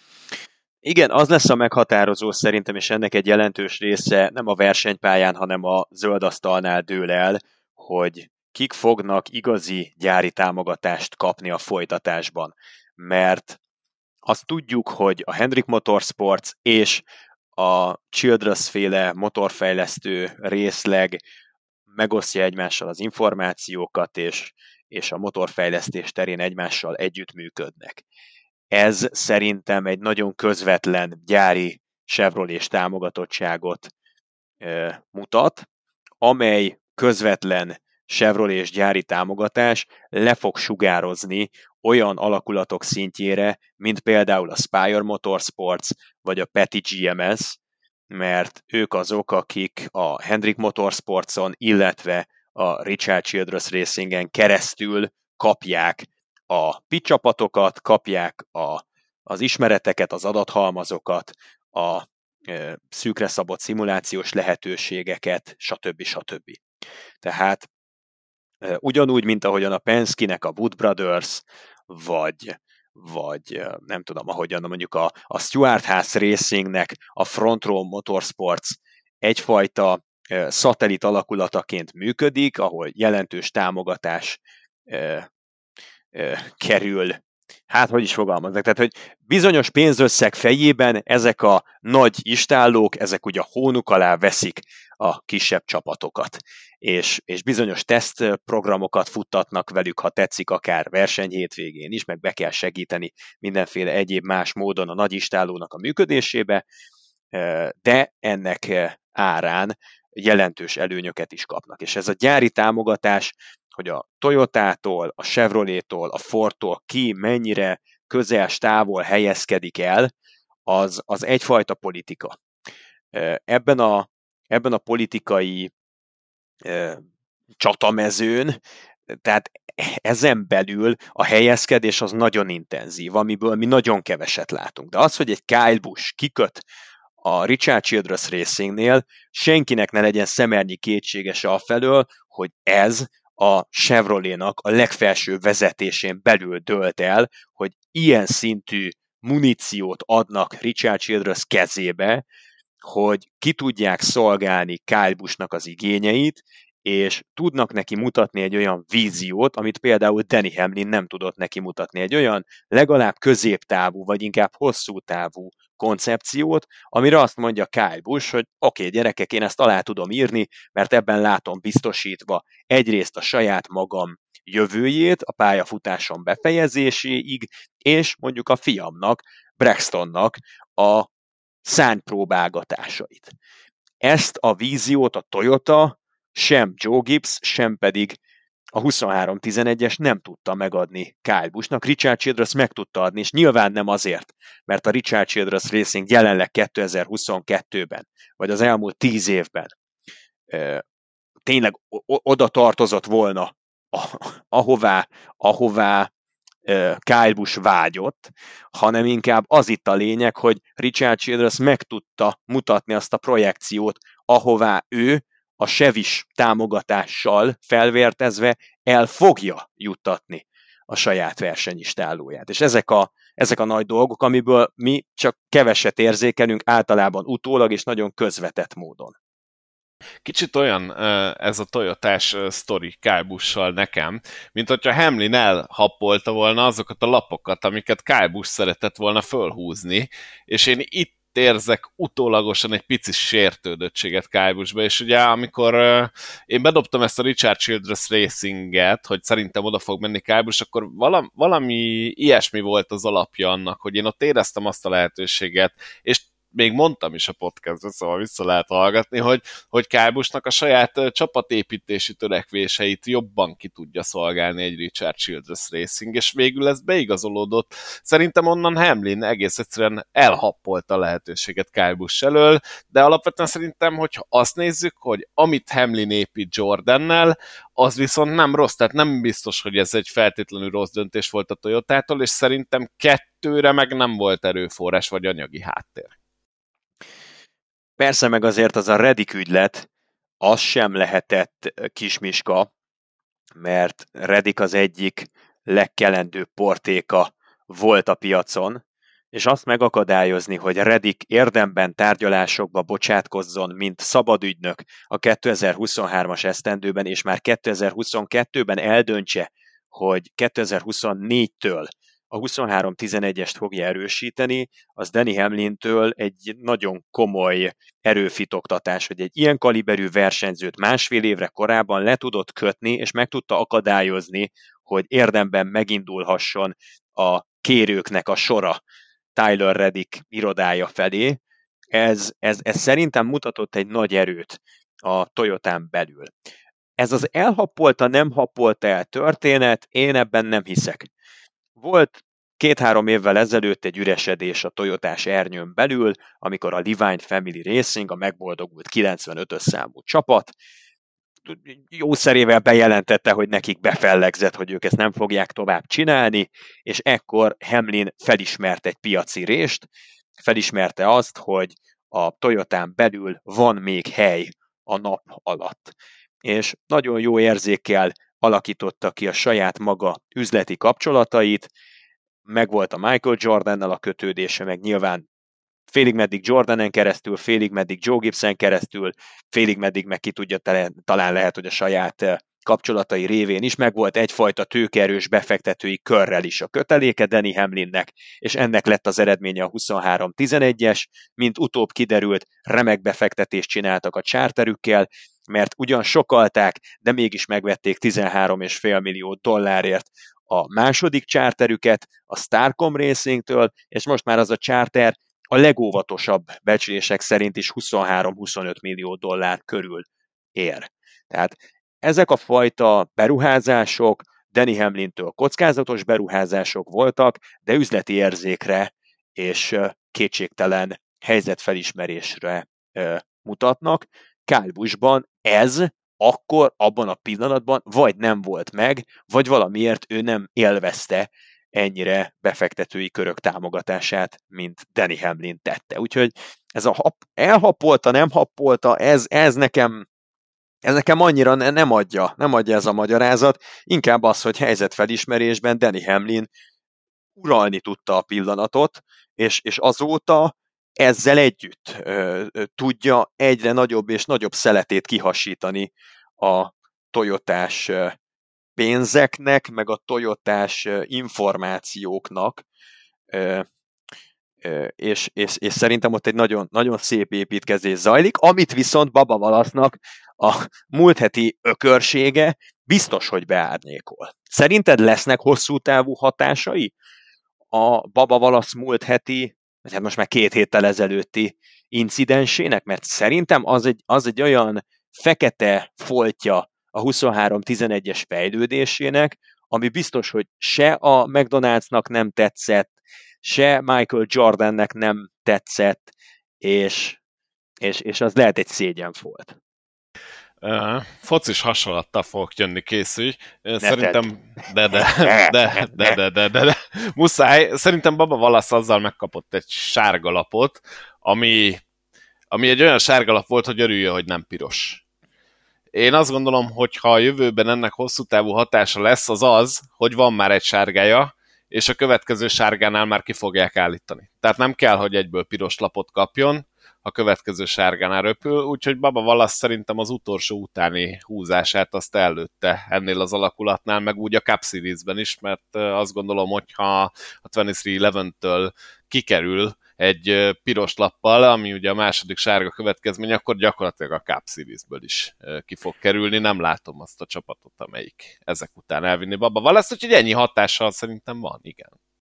Igen, az lesz a meghatározó szerintem, és ennek egy jelentős része nem a versenypályán, hanem a zöld asztalnál dől el, hogy kik fognak igazi gyári támogatást kapni a folytatásban. Mert azt tudjuk, hogy a Hendrick Motorsports és a Childress féle motorfejlesztő részleg megosztja egymással az információkat, és, és a motorfejlesztés terén egymással együttműködnek. Ez szerintem egy nagyon közvetlen gyári Chevrolet támogatottságot e, mutat, amely közvetlen Chevrolet gyári támogatás le fog sugározni olyan alakulatok szintjére, mint például a Spire Motorsports vagy a Petty gé em es, mert ők azok, akik a Hendrick Motorsportson, illetve a Richard Childress Racingen keresztül kapják a pit csapatokat, kapják a, az ismereteket, az adathalmazokat, a e, szűkre szabott szimulációs lehetőségeket, stb. stb. Tehát e, ugyanúgy, mint ahogyan a Penske-nek a Wood Brothers, vagy, vagy nem tudom, ahogyan mondjuk a, a Stewart House Racingnek a Front Row Motorsports egyfajta e, szatellit alakulataként működik, ahol jelentős támogatás e, kerül, hát hogy is fogalmaznak, tehát hogy bizonyos pénzösszeg fejében ezek a nagy istállók, ezek ugye a hónuk alá veszik a kisebb csapatokat, és, és bizonyos tesztprogramokat futtatnak velük, ha tetszik, akár versenyhétvégén is, meg be kell segíteni mindenféle egyéb más módon a nagy istállónak a működésébe, de ennek árán jelentős előnyöket is kapnak. És ez a gyári támogatás, hogy a Toyotától, a Chevrolettől, a Fordtól ki mennyire közel, távol helyezkedik el, az, az egyfajta politika. Ebben a, ebben a politikai e, csatamezőn, tehát ezen belül a helyezkedés az nagyon intenzív, amiből mi nagyon keveset látunk. De az, hogy egy Kyle Busch kiköt a Richard Childress Racingnél, senkinek ne legyen szemernyi kétségese afelől, hogy ez a Chevroletnak a legfelső vezetésén belül dőlt el, hogy ilyen szintű muníciót adnak Richard Childress kezébe, hogy ki tudják szolgálni Kyle Buschnak az igényeit, és tudnak neki mutatni egy olyan víziót, amit például Denny Hamlin nem tudott neki mutatni. Egy olyan legalább középtávú, vagy inkább hosszú távú koncepciót, amire azt mondja Kyle Busch, hogy oké, okay, gyerekek, én ezt alá tudom írni, mert ebben látom biztosítva egyrészt a saját magam jövőjét, a pályafutásom befejezéséig, és mondjuk a fiamnak, Braxtonnak a szárnypróbálgatásait. Ezt a víziót a Toyota, sem Joe Gibbs, sem pedig a huszonhárom tizenegyes nem tudta megadni Kyle Buschnak. Richard Childress meg tudta adni, és nyilván nem azért, mert a Richard Childress Racing jelenleg kétezer-huszonkettőben, vagy az elmúlt tíz évben e, tényleg oda tartozott volna, ahová, ahová Kyle Busch vágyott, hanem inkább az itt a lényeg, hogy Richard Childress meg tudta mutatni azt a projekciót, ahová ő a Chevys támogatással felvértezve el fogja juttatni a saját versenyistállóját. És ezek a, ezek a nagy dolgok, amiből mi csak keveset érzékelünk, általában utólag és nagyon közvetett módon. Kicsit olyan ez a Toyotás sztori Kyle Busch-sal nekem, mint hogyha Hamlin elhappolta volna azokat a lapokat, amiket Kyle Busch szeretett volna fölhúzni, és én itt érzek utólagosan egy pici sértődöttséget Kyle Busch-be, és ugye amikor uh, én bedobtam ezt a Richard Childress Racinget, hogy szerintem oda fog menni Kyle Busch, akkor valami, valami ilyesmi volt az alapja annak, hogy én ott éreztem azt a lehetőséget, és még mondtam is a podcastban, szóval vissza lehet hallgatni, hogy, hogy Kyle Busch-nak a saját csapatépítési törekvéseit jobban ki tudja szolgálni egy Richard Childress Racing, és végül ez beigazolódott. Szerintem onnan Hamlin egész egyszerűen elhappolta a lehetőséget Kyle Busch elől, de alapvetően szerintem, hogyha azt nézzük, hogy amit Hamlin épít Jordannel, az viszont nem rossz, tehát nem biztos, hogy ez egy feltétlenül rossz döntés volt a Toyotától, és szerintem kettőre meg nem volt erőforrás vagy anyagi háttér. Persze, meg azért az a Reddick ügylet, az sem lehetett kismiska, mert Reddick az egyik legkelendőbb portéka volt a piacon, és azt megakadályozni, hogy Reddick érdemben tárgyalásokba bocsátkozzon, mint szabadügynök a kétezer-huszonhármas esztendőben, és már kétezer-huszonkettőben eldöntse, hogy kétezer-huszonnégytől a huszonhárom tizenegyest fogja erősíteni, az Denny Hamlintől egy nagyon komoly erőfitoktatás, hogy egy ilyen kaliberű versenyzőt másfél évre korábban le tudott kötni, és meg tudta akadályozni, hogy érdemben megindulhasson a kérőknek a sora Tyler Reddick irodája felé. Ez, ez, ez szerintem mutatott egy nagy erőt a Toyotán belül. Ez az elhappolta, nem happolta el történet, én ebben nem hiszek. Volt két-három évvel ezelőtt egy üresedés a Toyotás ernyőn belül, amikor a Leavine Family Racing, a megboldogult kilencvenötös számú csapat, jószerével bejelentette, hogy nekik befellegzett, hogy ők ezt nem fogják tovább csinálni, és ekkor Hamlin felismert egy piaci rést, felismerte azt, hogy a Toyotán belül van még hely a nap alatt. És nagyon jó érzékkel alakította ki a saját maga üzleti kapcsolatait, megvolt a Michael Jordannal a kötődése, meg nyilván félig meddig Jordanen keresztül, félig meddig Joe Gibbsen keresztül, félig meddig meg ki tudja, talán lehet, hogy a saját kapcsolatai révén is megvolt egyfajta tőkeerős befektetői körrel is a köteléke Denny Hamlinnek, és ennek lett az eredménye a huszonhárom tizenegyes, mint utóbb kiderült, remek befektetést csináltak a charterükkel, mert ugyan sokalták, de mégis megvették tizenhárom egész öt millió dollárért a második charterüket a Starcom Racingtől, és most már az a charter a legóvatosabb becslések szerint is huszonhárom-huszonöt millió dollár körül ér. Tehát ezek a fajta beruházások Denny Hamlintől kockázatos beruházások voltak, de üzleti érzékre és kétségtelen helyzetfelismerésre mutatnak. Kyle Busch-ban ez akkor, abban a pillanatban vagy nem volt meg, vagy valamiért ő nem élvezte ennyire befektetői körök támogatását, mint Denny Hamlin tette. Úgyhogy ez a hap, elhappolta, nem happolta, ez, ez nekem ez nekem annyira nem adja, nem adja ez a magyarázat, inkább az, hogy helyzetfelismerésben Denny Hamlin uralni tudta a pillanatot, és, és azóta ezzel együtt ö, ö, tudja egyre nagyobb és nagyobb szeletét kihasítani a Toyotás ö, pénzeknek, meg a Toyotás ö, információknak, ö, ö, és, és, és szerintem ott egy nagyon, nagyon szép építkezés zajlik, amit viszont Bubba Wallace-nak a múlt heti ökörsége biztos, hogy beárnyékol. Szerinted lesznek hosszú távú hatásai a Bubba Wallace múlt heti, vagy hát most már két héttel ezelőtti incidensének? Mert szerintem az egy, az egy olyan fekete foltja a huszonhárom tizenegyes fejlődésének, ami biztos, hogy se a McDonald'snak nem tetszett, se Michael Jordannek nem tetszett, és, és, és az lehet egy szégyenfolt. Uh, focis hasonlattal fogok jönni, készülj. Uh, szerintem, de de, de, de, de, de, de, de, muszáj. Szerintem Bubba Wallace azzal megkapott egy sárga lapot, ami, ami egy olyan sárga lap volt, hogy örüljön, hogy nem piros. Én azt gondolom, hogy ha a jövőben ennek hosszú távú hatása lesz, az az, hogy van már egy sárgája, és a következő sárgánál már ki fogják állítani. Tehát nem kell, hogy egyből piros lapot kapjon, a következő sárgánál röpül, úgyhogy Baba Wallace szerintem az utolsó utáni húzását azt előtte ennél az alakulatnál, meg úgy a Cup Series-ben is, mert azt gondolom, hogyha a huszonhárom tizenkilenctől kikerül egy piros lappal, ami ugye a második sárga következmény, akkor gyakorlatilag a Cup Series-ből is ki fog kerülni. Nem látom azt a csapatot, amelyik ezek után elvinni Baba Wallace, úgyhogy ennyi hatással szerintem van, igen.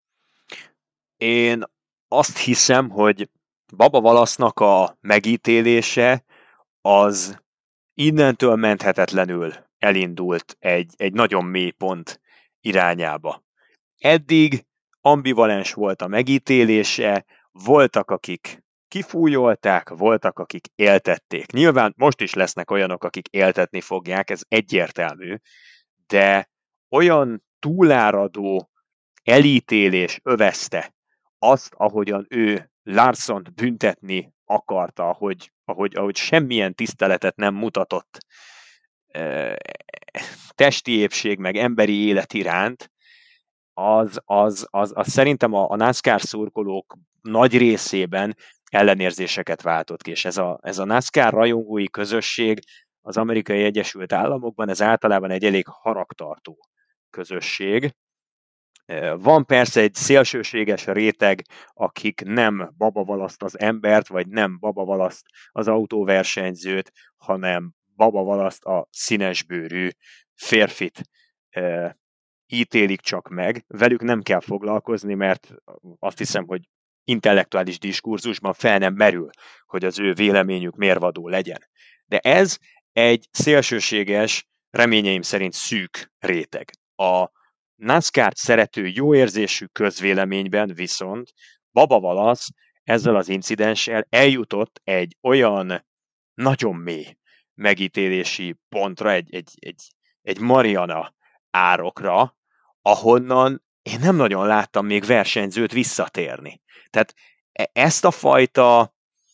Én azt hiszem, hogy Baba Wallace-nak a megítélése az innentől menthetetlenül elindult egy, egy nagyon mély pont irányába. Eddig ambivalens volt a megítélése, voltak, akik kifújolták, voltak, akik éltették. Nyilván most is lesznek olyanok, akik éltetni fogják, ez egyértelmű, de olyan túláradó elítélés övezte azt, ahogyan ő Larsont büntetni akarta, ahogy, ahogy, ahogy semmilyen tiszteletet nem mutatott e, testi épség meg emberi élet iránt, az, az, az, az szerintem a, a NASCAR szurkolók nagy részében ellenérzéseket váltott ki, és ez a, ez a NASCAR rajongói közösség az Amerikai Egyesült Államokban, ez általában egy elég haragtartó közösség. Van persze egy szélsőséges réteg, akik nem Baba Wallace az embert, vagy nem Baba Wallace az autóversenyzőt, hanem Baba Wallace a színesbőrű férfit e, ítélik csak meg. Velük nem kell foglalkozni, mert azt hiszem, hogy intellektuális diskurzusban fel nem merül, hogy az ő véleményük mérvadó legyen. De ez egy szélsőséges, reményeim szerint szűk réteg. A NASCAR-t szerető jóérzésű közvéleményben viszont Baba Wallace ezzel az incidenssel eljutott egy olyan nagyon mély megítélési pontra, egy, egy, egy, egy Mariana árokra, ahonnan én nem nagyon láttam még versenyzőt visszatérni. Tehát ezt a fajta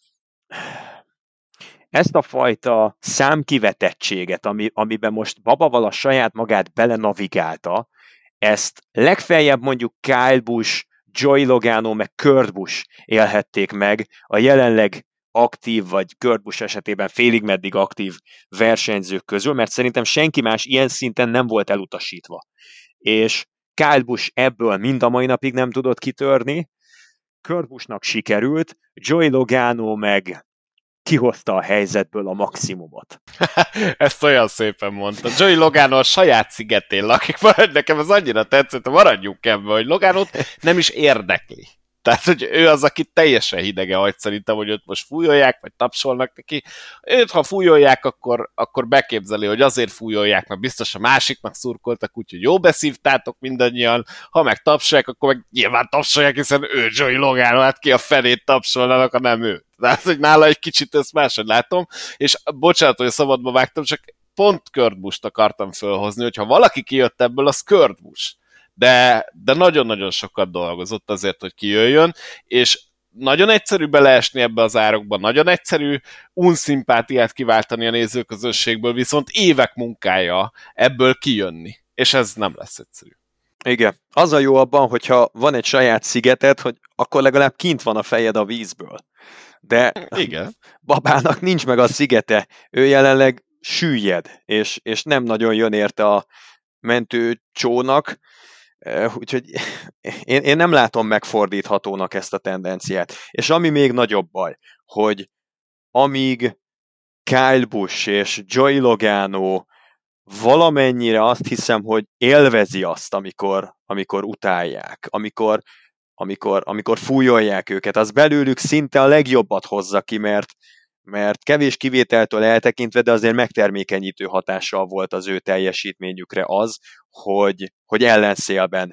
ezt a fajta számkivetettséget, ami, amiben most Baba Wallace saját magát belenavigálta, ezt legfeljebb mondjuk Kyle Busch, Joey Logano meg Kurt Busch élhették meg a jelenleg aktív, vagy Kurt Busch esetében félig meddig aktív versenyzők közül, mert szerintem senki más ilyen szinten nem volt elutasítva. És Kyle Busch ebből mind a mai napig nem tudott kitörni, Kurt Buschnak sikerült, Joey Logano meg kihozta a helyzetből a maximumot. Ezt olyan szépen mondta. Joey Logano a saját szigetén lakik, majd nekem ez annyira tetszett, maradjunk ebben, hogy Loganót nem is érdekli. Tehát, hogy ő az, aki teljesen hidege hagy szerintem, hogy őt most fújolják, vagy tapsolnak neki. Őt, ha fújolják, akkor, akkor beképzeli, hogy azért fújolják, mert biztos a másiknak szurkoltak, úgyhogy jó beszívtátok mindannyian. Ha meg tapsolják, akkor meg nyilván tapsolják, hiszen ő Joey Logano, hát ki a felét tapsolnának, ha nem ő. Tehát, hogy nála egy kicsit ezt máshogy látom, és bocsánat, hogy a szabadba vágtam, csak pont Kurt Busch-t akartam fölhozni, hogyha valaki kijött ebből, az Kurt Busch. De, de nagyon-nagyon sokat dolgozott azért, hogy kijöjjön, és nagyon egyszerű beleesni ebbe az árokba, nagyon egyszerű unszimpátiát kiváltani a nézőközönségből, viszont évek munkája ebből kijönni, és ez nem lesz egyszerű. Igen. Az a jó abban, hogyha van egy saját szigeted, hogy akkor legalább kint van a fejed a vízből. De igen. Babának nincs meg a szigete, ő jelenleg süllyed, és, és nem nagyon jön érte a mentőcsónak, úgyhogy én, én nem látom megfordíthatónak ezt a tendenciát. És ami még nagyobb baj, hogy amíg Kyle Busch és Joey Logano valamennyire azt hiszem, hogy élvezi azt, amikor, amikor utálják, amikor, amikor, amikor fújolják őket, az belőlük szinte a legjobbat hozza ki, mert, mert kevés kivételtől eltekintve, de azért megtermékenyítő hatással volt az ő teljesítményükre az, hogy, hogy ellenszélben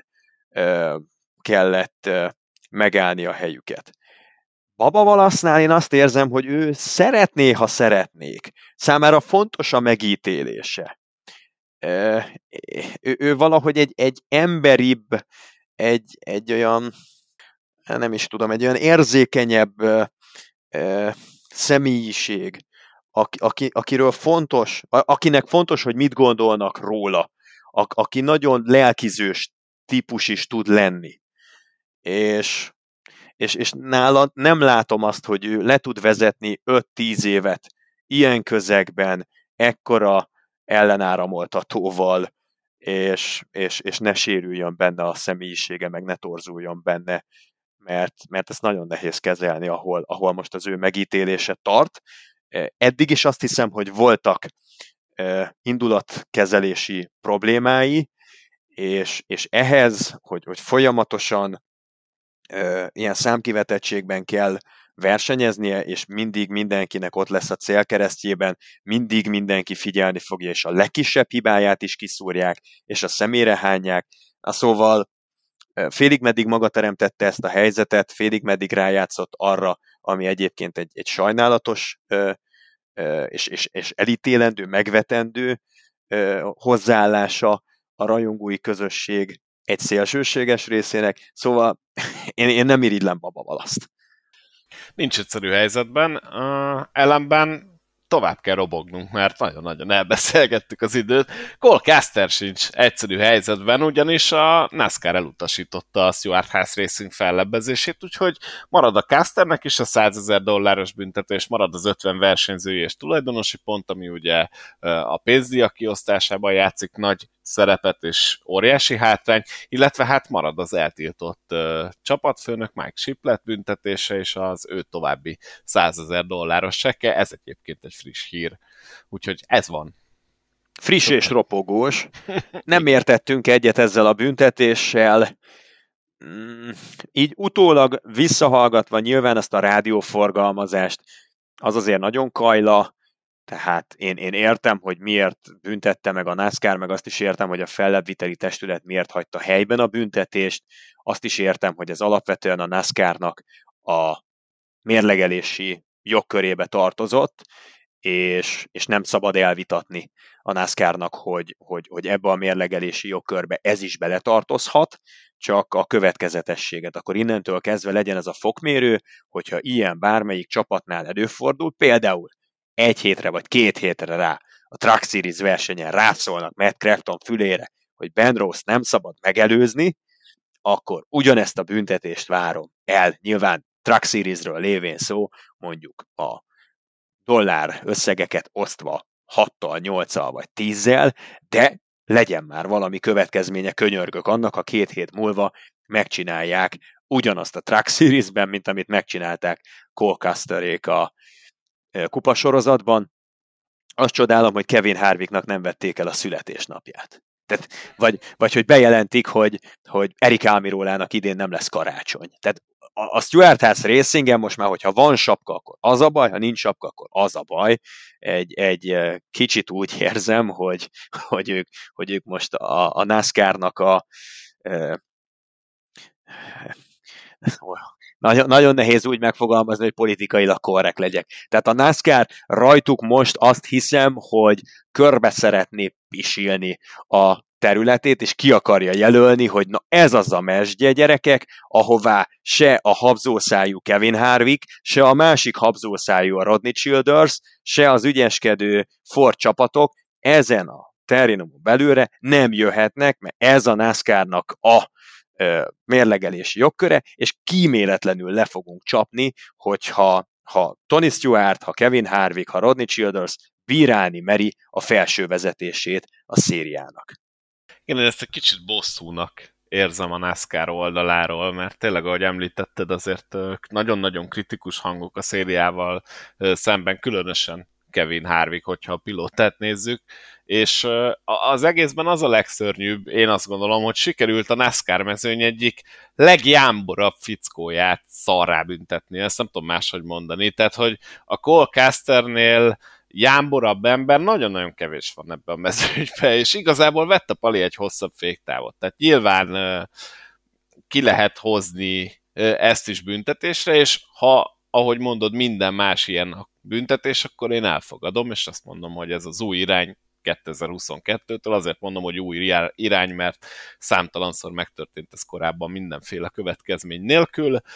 ö, kellett ö, megállni a helyüket. Baba Wallace-nál én azt érzem, hogy ő szeretné, ha szeretnék. Számára fontos a megítélése. Ö, ő, ő valahogy egy, egy emberibb, egy, egy olyan, nem is tudom, egy olyan érzékenyebb ö, ö, személyiség, aki, aki, akiről fontos, akinek fontos, hogy mit gondolnak róla, aki nagyon lelkizős típus is tud lenni. És, és, és nála nem látom azt, hogy ő le tud vezetni öt-tíz évet ilyen közegben, ekkora ellenáramoltatóval, és, és, és ne sérüljön benne a személyisége, meg ne torzuljon benne, mert, mert ezt nagyon nehéz kezelni, ahol, ahol most az ő megítélése tart. Eddig is azt hiszem, hogy voltak indulatkezelési problémái, és, és ehhez, hogy, hogy folyamatosan ilyen számkivetettségben kell versenyeznie, és mindig mindenkinek ott lesz a célkeresztjében, mindig mindenki figyelni fogja, és a legkisebb hibáját is kiszúrják, és a szemére hányják. Na, szóval félig meddig maga teremtette ezt a helyzetet, félig meddig rájátszott arra, ami egyébként egy, egy sajnálatos és, és, és elítélendő, megvetendő hozzáállása a rajongói közösség egy szélsőséges részének, szóval én, én nem irigylem Baba Valaszt. Nincs egyszerű helyzetben, uh, ellenben tovább kell robognunk, mert nagyon-nagyon elbeszélgettük az időt. Cole Caster sincs egyszerű helyzetben, ugyanis a NASCAR elutasította a Stewart Haas Racing fellebbezését, úgyhogy marad a Casternek is a százezer dolláros büntetés, marad az ötven versenyzői és tulajdonosi pont, ami ugye a pénzdíjak kiosztásában játszik nagy szerepet és óriási hátrány, illetve hát marad az eltiltott uh, csapatfőnök Mike Shiplett büntetése és az ő további százezer dolláros csekke, ez egyébként egy friss hír, úgyhogy ez van. Friss és ropogós. Nem értettünk egyet ezzel a büntetéssel, mm, így utólag visszahallgatva nyilván azt a rádióforgalmazást, az azért nagyon kajla, tehát én, én értem, hogy miért büntette meg a NASCAR, meg azt is értem, hogy a fellebbviteli testület miért hagyta helyben a büntetést, azt is értem, hogy ez alapvetően a NASCAR-nak a mérlegelési jogkörébe tartozott, és, és nem szabad elvitatni a NASCAR-nak, hogy, hogy, hogy ebbe a mérlegelési jogkörbe ez is beletartozhat, csak a következetességet. Akkor innentől kezdve legyen ez a fokmérő, hogyha ilyen bármelyik csapatnál előfordul, például egy hétre vagy két hétre rá a Truck Series versenyen rászólnak Matt Crafton fülére, hogy Ben Rose nem szabad megelőzni, akkor ugyanezt a büntetést várom el. Nyilván Truck Series-ről lévén szó, mondjuk a dollár összegeket osztva hattal, nyolccal vagy tízzel, de legyen már valami következménye, könyörgök annak, ha két hét múlva megcsinálják ugyanazt a Truck Series-ben, mint amit megcsinálták Cole Custerék a kupasorozatban. Azt csodálom, hogy Kevin Harvicknak nem vették el a születésnapját. Tehát, vagy, vagy hogy bejelentik, hogy, hogy Erik Almirólának idén nem lesz karácsony. Tehát a, a Stewart Haas Racingen most már, hogyha van sapka, akkor az a baj, ha nincs sapka, akkor az a baj. Egy, egy kicsit úgy érzem, hogy, hogy, ők, hogy ők most a, a NASCAR-nak a e, Nagyon, nagyon nehéz úgy megfogalmazni, hogy politikailag korrekt legyek. Tehát a NASCAR rajtuk most azt hiszem, hogy körbe szeretné pisilni a területét, és ki akarja jelölni, hogy na ez az a mesdje, gyerekek, ahová se a habzószájú Kevin Harvick, se a másik habzószájú a Rodney Childers, se az ügyeskedő Ford csapatok ezen a terrénomon belülre nem jöhetnek, mert ez a NASCAR-nak a mérlegelési jogköre, és kíméletlenül le fogunk csapni, hogyha ha Tony Stewart, ha Kevin Harvick, ha Rodney Childers bírálni meri a felső vezetését a szériának. Én ezt egy kicsit bosszúnak érzem a NASCAR oldaláról, mert tényleg, ahogy említetted, azért nagyon-nagyon kritikus hangok a szériával szemben, különösen Kevin Harvick, hogyha a pilótát nézzük, és az egészben az a legszörnyűbb, én azt gondolom, hogy sikerült a NASCAR mezőny egyik legjámborabb fickóját szarrá büntetni, ezt nem tudom máshogy mondani, tehát, hogy a Cole Custernél jámborabb ember nagyon-nagyon kevés van ebben a mezőnyben, és igazából vett a Pali egy hosszabb féktávot, tehát nyilván ki lehet hozni ezt is büntetésre, és ha, ahogy mondod, minden más ilyen büntetés, akkor én elfogadom, és azt mondom, hogy ez az új irány kétezer-huszonkettőtől, azért mondom, hogy új irány, mert számtalanszor megtörtént ez korábban mindenféle következmény nélkül.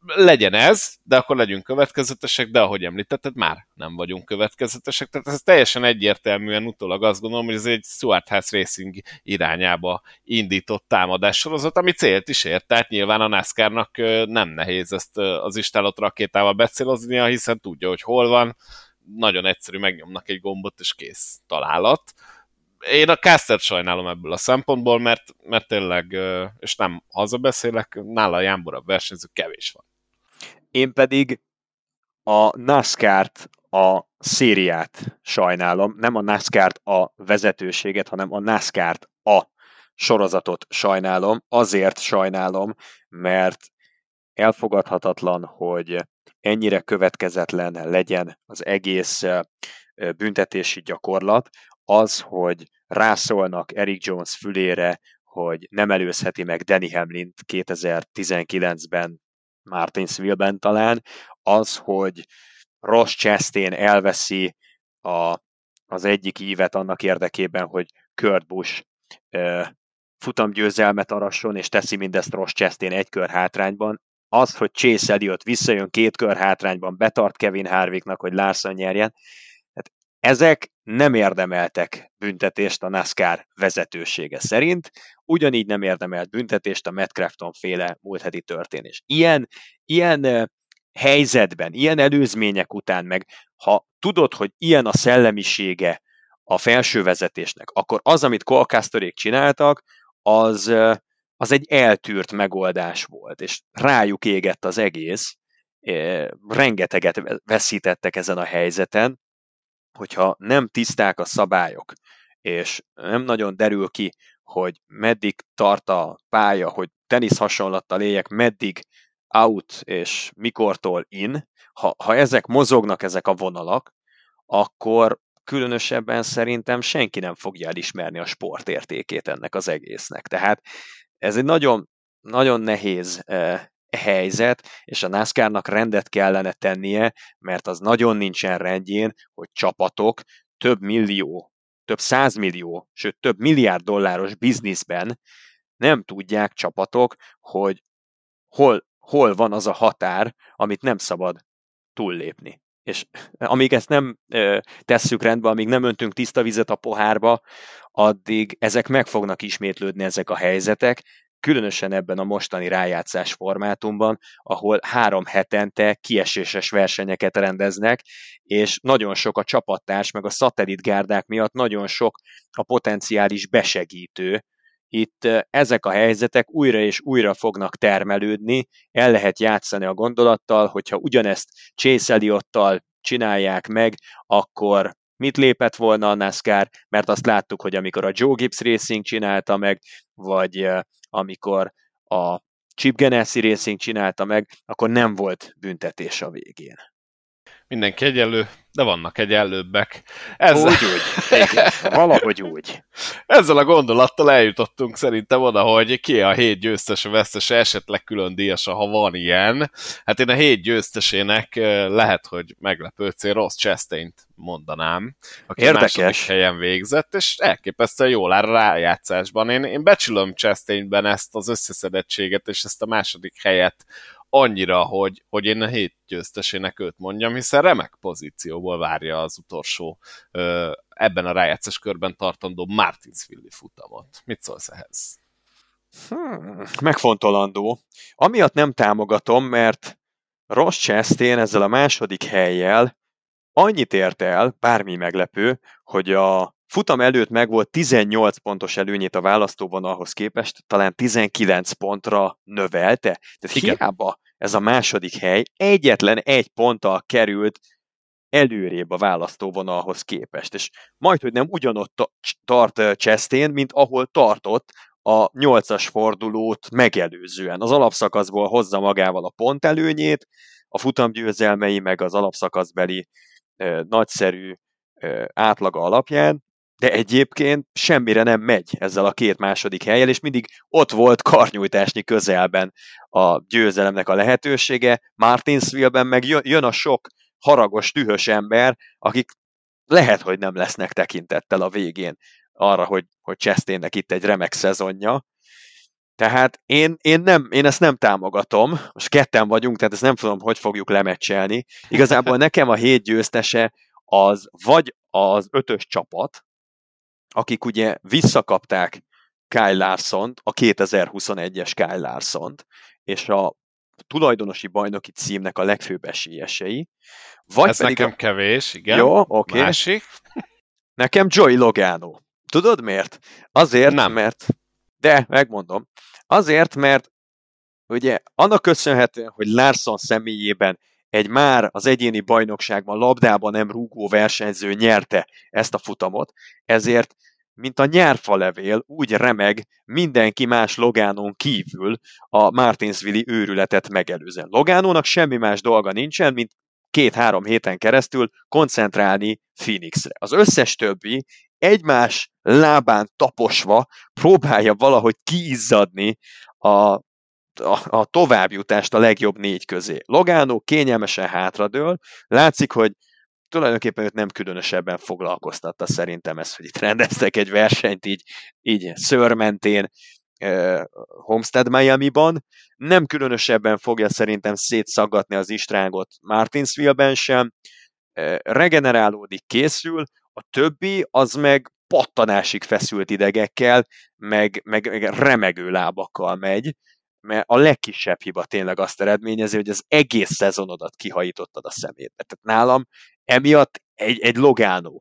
legyen ez, de akkor legyünk következetesek, de ahogy említetted, már nem vagyunk következetesek. Tehát ez teljesen egyértelműen utólag azt gondolom, hogy ez egy Stuart House Racing irányába indított támadássorozat, ami célt is ért. Tehát nyilván a NASCAR-nak nem nehéz ezt az istálott rakétával becéloznia, hiszen tudja, hogy hol van. Nagyon egyszerű, megnyomnak egy gombot, és kész találat. Én a Castert sajnálom ebből a szempontból, mert, mert tényleg, és nem hazabeszélek, nála a jámborabb versenyző kevés van. Én pedig a NASCAR-t, a szériát sajnálom, nem a NASCAR-t, a vezetőséget, hanem a NASCAR-t, a sorozatot sajnálom. Azért sajnálom, mert elfogadhatatlan, hogy ennyire következetlen legyen az egész büntetési gyakorlat, az, hogy rászólnak Erik Jones fülére, hogy nem előzheti meg Denny Hamlint kétezer-tizenkilencben, Martinsville-ben talán, az, hogy Ross Chastain elveszi a, az egyik ívet annak érdekében, hogy Kurt Busch e, futamgyőzelmet arasson, és teszi mindezt Ross Chastain egy kör hátrányban. Az, hogy Chase Elliott visszajön két kör hátrányban, betart Kevin Harvicknak, hogy Larson nyerjen, hát ezek nem érdemeltek büntetést a NASCAR vezetősége szerint, ugyanígy nem érdemelt büntetést a Matt Crafton féle múlt heti történés. Ilyen, ilyen helyzetben, ilyen előzmények után meg, ha tudod, hogy ilyen a szellemisége a felső vezetésnek, akkor az, amit Colcasterék csináltak, az, az egy eltűrt megoldás volt, és rájuk égett az egész, rengeteget veszítettek ezen a helyzeten, hogyha nem tiszták a szabályok, és nem nagyon derül ki, hogy meddig tart a pálya, hogy tenisz hasonlattal éljek, meddig out és mikortól in, ha, ha ezek mozognak, ezek a vonalak, akkor különösebben szerintem senki nem fogja elismerni a sportértékét ennek az egésznek. Tehát ez egy nagyon, nagyon nehéz eh, helyzet, és a NASCAR-nak rendet kellene tennie, mert az nagyon nincsen rendjén, hogy csapatok több millió, több százmillió, sőt több milliárd dolláros bizniszben nem tudják csapatok, hogy hol, hol van az a határ, amit nem szabad túllépni. És amíg ezt nem ö, tesszük rendbe, amíg nem öntünk tiszta vizet a pohárba, addig ezek meg fognak ismétlődni, ezek a helyzetek, különösen ebben a mostani rájátszás formátumban, ahol három hetente kieséses versenyeket rendeznek, és nagyon sok a csapattárs, meg a szatellitgárdák miatt nagyon sok a potenciális besegítő. Itt ezek a helyzetek újra és újra fognak termelődni, el lehet játszani a gondolattal, hogyha ugyanezt Chase Elliottal csinálják meg, akkor mit lépett volna a NASCAR, mert azt láttuk, hogy amikor a Joe Gibbs Racing csinálta meg, vagy amikor a Chip Ganassi Racing csinálta meg, akkor nem volt büntetés a végén. Mindenki egyenlő, de vannak egyenlőbbek. Ezzel... Úgy, úgy. Igen, valahogy úgy. Ezzel a gondolattal eljutottunk szerintem oda, hogy ki a hét győztes, a vesztese, esetleg külön díjasa, ha van ilyen. Hát én a hét győztesének lehet, hogy meglepő cél Ross Chastaint mondanám, aki Érdekes. második helyen végzett, és elképesztően jól áll rájátszásban. Én, én becsülöm Chastainben ezt az összeszedettséget, és ezt a második helyet annyira, hogy, hogy én a hét győztesének őt mondjam, hiszen remek pozícióból várja az utolsó ö, ebben a rájátszás körben tartandó Martinsville-i futamot. Mit szólsz ehhez? Hmm, megfontolandó. Amiatt nem támogatom, mert Ross Chastain ezzel a második helyjel annyit ért el, bármi meglepő, hogy a futam előtt meg volt tizennyolc pontos előnyét a választóvonalhoz képest, talán tizenkilenc pontra növelte. Tehát Igen. hiába ez a második hely egyetlen egy ponttal került előrébb a választóvonalhoz képest. És majd, hogy nem ugyanott tart Chastain, mint ahol tartott a nyolcas fordulót megelőzően. Az alapszakaszból hozza magával a pont előnyét, a futamgyőzelmei meg az alapszakaszbeli ö, nagyszerű ö, átlaga alapján, de egyébként semmire nem megy ezzel a két második hellyel, és mindig ott volt karnyújtásnyi közelben a győzelemnek a lehetősége. Martinsville-ben meg jön a sok haragos, dühös ember, akik lehet, hogy nem lesznek tekintettel a végén arra, hogy, hogy Chastainnek itt egy remek szezonja. Tehát én, én, nem, én ezt nem támogatom, most ketten vagyunk, tehát ezt nem tudom, hogy fogjuk lemecselni. Igazából nekem a hét győztese az vagy az ötös csapat, akik ugye visszakapták Kyle Larsont, a kétezer-huszonegyes Kyle Larsont, és a tulajdonosi bajnoki címnek a legfőbb esélyesei. Vagy Ez pedig nekem a... kevés, igen. Jó, oké. Okay. Másik? Nekem Joey Logano. Tudod miért? Azért, Nem. mert... De, megmondom. Azért, mert ugye annak köszönhetően, hogy Larson személyében egy már az egyéni bajnokságban labdában nem rúgó versenyző nyerte ezt a futamot, ezért mint a nyárfalevél úgy remeg mindenki más Loganon kívül a Martinsville-i őrületet megelőzően. Loganónak semmi más dolga nincsen, mint két-három héten keresztül koncentrálni Phoenixre. Az összes többi egymás lábán taposva próbálja valahogy kiizzadni a A, a továbbjutást a legjobb négy közé. Logano kényelmesen hátradől, látszik, hogy tulajdonképpen őt nem különösebben foglalkoztatta szerintem ez, hogy itt rendeztek egy versenyt így, így szőrmentén eh, Homestead Miami-ban. Nem különösebben fogja szerintem szétszaggatni az istrágot Martinsville-ben sem. Eh, regenerálódik, készül, a többi az meg pattanásig feszült idegekkel, meg, meg, meg remegő lábakkal megy, mert a legkisebb hiba tényleg azt eredményezi, hogy az egész szezonodat kihajítottad a szemétbe. Tehát nálam emiatt egy, egy Logano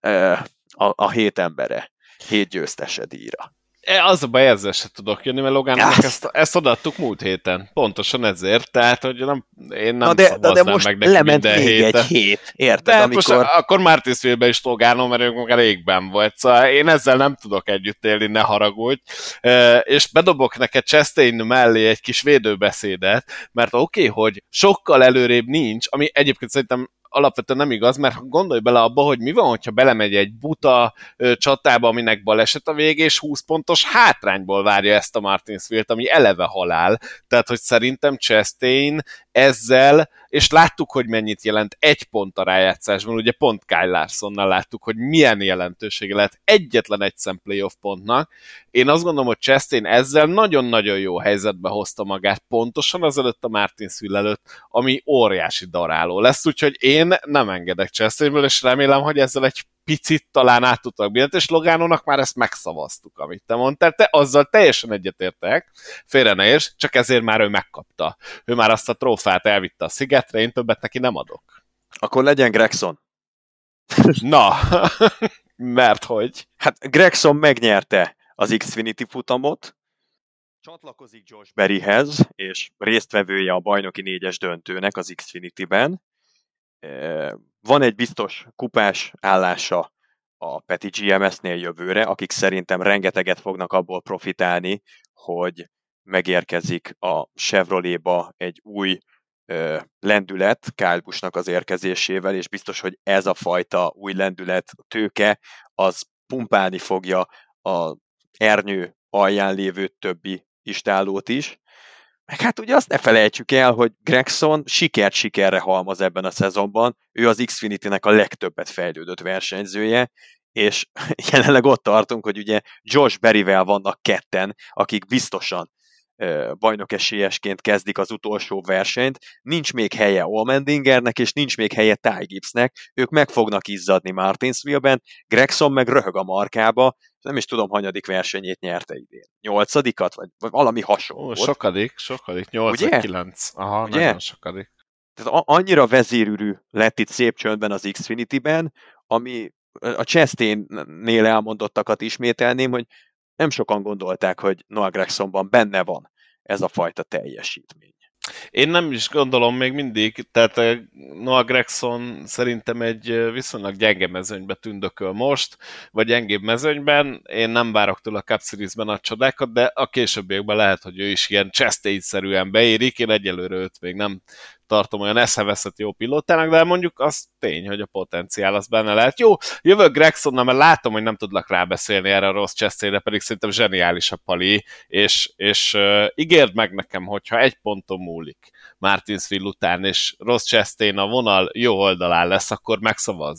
a, a hét embere, hét győztese díjra. Az a baj, ezzel se tudok jönni, mert Logának ezt, ezt odaadtuk múlt héten. Pontosan ezért, tehát, hogy nem, én nem na de, szavaznám de, de most meg neki lement minden még héten. egy hét, érted? De hát amikor... most akkor Martinsville-ben is Logano, mert ők maga régben volt, szóval én ezzel nem tudok együtt élni, ne haragudj. És bedobok neked Chastain mellé egy kis védőbeszédet, mert oké, okay, hogy sokkal előrébb nincs, ami egyébként szerintem alapvetően nem igaz, mert gondolj bele abba, hogy mi van, hogyha belemegy egy buta ö, csatába, aminek baleset a vége, és húsz pontos hátrányból várja ezt a Martinsville-t, ami eleve halál. Tehát, hogy szerintem Chastain ezzel, és láttuk, hogy mennyit jelent egy pont a rájátszásban, ugye pont Kyle Larsonnal láttuk, hogy milyen jelentősége lehet egyetlen egy szem playoff pontnak. Én azt gondolom, hogy Chastain ezzel nagyon-nagyon jó helyzetbe hozta magát pontosan azelőtt a Martinsville előtt, ami óriási daráló lesz, úgyhogy én nem engedek Chastainből, és remélem, hogy ezzel egy picit talán át tudtak bírni, és Logánónak már ezt megszavaztuk, amit te mondtál. Te azzal teljesen egyetértek, félre ne érts, csak ezért már ő megkapta. Ő már azt a trófát elvitte a szigetre, én többet neki nem adok. Akkor legyen Gregson. Na, mert hogy? Hát Gregson megnyerte az Xfinity futamot, csatlakozik Josh Berryhez, és résztvevője a bajnoki négyes döntőnek az Xfinity-ben. Van egy biztos kupás állása a Peti gé em es-nél jövőre, akik szerintem rengeteget fognak abból profitálni, hogy megérkezik a Chevroletba egy új ö, lendület Kyle Buschnak az érkezésével, és biztos, hogy ez a fajta új lendület, tőke, az pumpálni fogja a ernyő alján lévő többi istálót is. Meg hát ugye azt ne felejtsük el, hogy Gregson sikert sikerre halmoz ebben a szezonban, ő az Xfinity-nek a legtöbbet fejlődött versenyzője, és jelenleg ott tartunk, hogy ugye Josh Berryvel vannak ketten, akik biztosan bajnokesélyesként kezdik az utolsó versenyt, nincs még helye Allmendingernek, és nincs még helye Ty Gibbsnek, ők meg fognak izzadni Martinsville-ben, Gregson meg röhög a markába, nem is tudom, hanyadik versenyét nyerte idén. Nyolcadikat, vagy, vagy valami hasonló. Ó, sokadik, sokadik, nyolc vagy kilenc. Aha, ugye? Nagyon sokadik. Tehát a- annyira vezérűrű lett itt szép csöndben az Xfinity-ben, ami a Chastain-nél elmondottakat ismételném, hogy nem sokan gondolták, hogy Noah Gregsonban benne van ez a fajta teljesítmény. Én nem is gondolom még mindig, tehát Noah Gragson szerintem egy viszonylag gyenge mezőnybe tündököl most, vagy gyengébb mezőnyben. Én nem várok tőle a Cup Series-ben a csodákat, de a későbbiekben lehet, hogy ő is ilyen Chastain-szerűen beérik. Én egyelőre őt még nem tartom olyan eszeveszett jó pilótának, de mondjuk az tény, hogy a potenciál az benne lehet. Jó, jövök Gregsonnal, mert látom, hogy nem tudlak rábeszélni erre a rossz Chastainre, pedig szerintem zseniális a pali, és, és uh, ígérd meg nekem, hogyha egy ponton múlik Martinsville után, és rossz Chastain a vonal jó oldalán lesz, akkor megszavazod.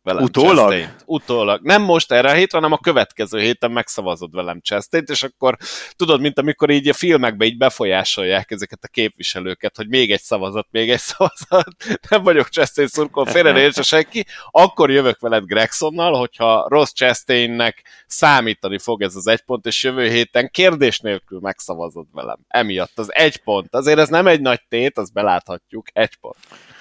velem Utólag? Chastain-t. Utólag. Nem most erre a hétre, hanem a következő héten megszavazod velem Chastain-t, és akkor tudod, mint amikor így a filmekben így befolyásolják ezeket a képviselőket, hogy még egy szavazat, még egy szavazat, nem vagyok Chastain szurkol, félre ne értse senki, akkor jövök veled Gregsonnal, hogyha Ross Chastainnek számítani fog ez az egy pont, és jövő héten kérdés nélkül megszavazod velem. Emiatt az egy pont. Azért ez nem egy nagy tét, azt beláthatjuk, egy pont.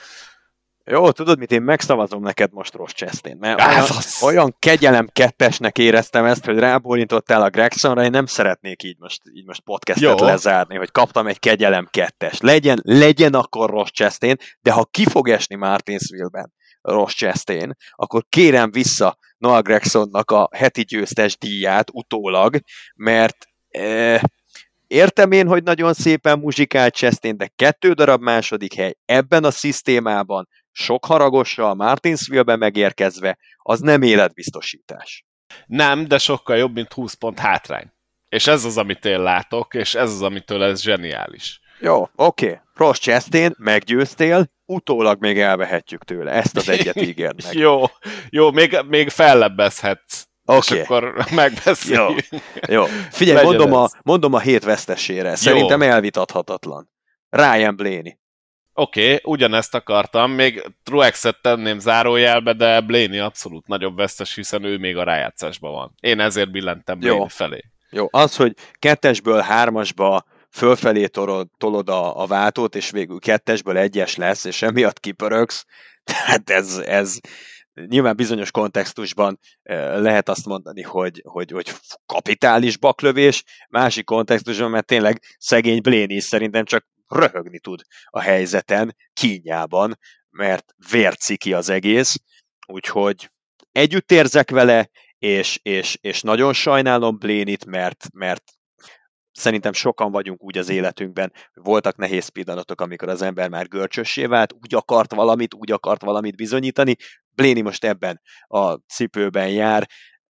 Jó, tudod mit, én megszavazom neked most Ross Chastain, mert Á, olyan, az... olyan kegyelem kettesnek éreztem ezt, hogy rábólintottál a Gregsonra, én nem szeretnék így most, így most podcastet Jó. lezárni, hogy kaptam egy kegyelem kettest. Legyen, legyen akkor Ross Chastain, de ha ki fog esni Martinsville-ben Ross Chastain, akkor kérem vissza Noah Gregsonnak a heti győztes díját utólag, mert... Eh, Értem én, hogy nagyon szépen muzsikált Chastain, de kettő darab második hely ebben a szisztémában, sok haragossal Martinsville-ben megérkezve, az nem életbiztosítás. Nem, de sokkal jobb, mint húsz pont hátrány. És ez az, amit én látok, és ez az, amitől ez zseniális. Jó, oké. Okay. Ross Chastain, meggyőztél, utólag még elvehetjük tőle. Ezt az egyet ígérd meg. Jó, jó, még, még fellebbezhetsz. Okay. És akkor megbeszéljük. Jó, jó. Figyelj, mondom a, mondom a hét vesztesére. Szerintem jó. Elvitathatatlan. Ryan Blaney. Oké, okay, ugyanezt akartam. Még Truexet tenném zárójelbe, de Blaney abszolút nagyobb vesztes, hiszen ő még a rájátszásban van. Én ezért billentem Blaney felé. Jó, az, hogy kettesből hármasba fölfelé tolod, tolod a, a váltót, és végül kettesből egyes lesz, és emiatt kipöröksz, tehát ez... ez nyilván bizonyos kontextusban lehet azt mondani, hogy, hogy, hogy kapitális baklövés, másik kontextusban, mert tényleg szegény Blaney szerintem csak röhögni tud a helyzeten, kínjában, mert vérciki az egész, úgyhogy együtt érzek vele, és, és, és nagyon sajnálom Blaneyt, mert, mert szerintem sokan vagyunk úgy az életünkben, hogy voltak nehéz pillanatok, amikor az ember már görcsössé vált, úgy akart valamit, úgy akart valamit bizonyítani. Blaney most ebben a cipőben jár,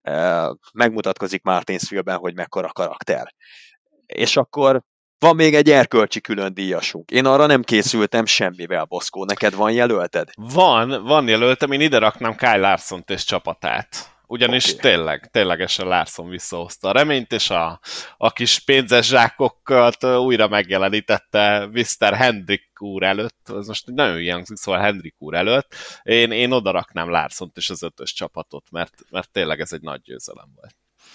megmutatkozik Martinsville-ben, hogy mekkora karakter. És akkor van még egy erkölcsi külön díjasunk. Én arra nem készültem semmivel, Boszkó. Neked van jelölted? Van, van jelöltem. Én ide raknám Kyle Larsont és csapatát. Ugyanis okay. tényleg, ténylegesen Larson visszahozta a reményt, és a, a kis pénzes zsákokat újra megjelenítette miszter Hendrik úr előtt. Ez most nagyon ilyen, szóval Hendrik úr előtt. Én, én oda raknám Larsont és az ötös csapatot, mert, mert tényleg ez egy nagy győzelem volt.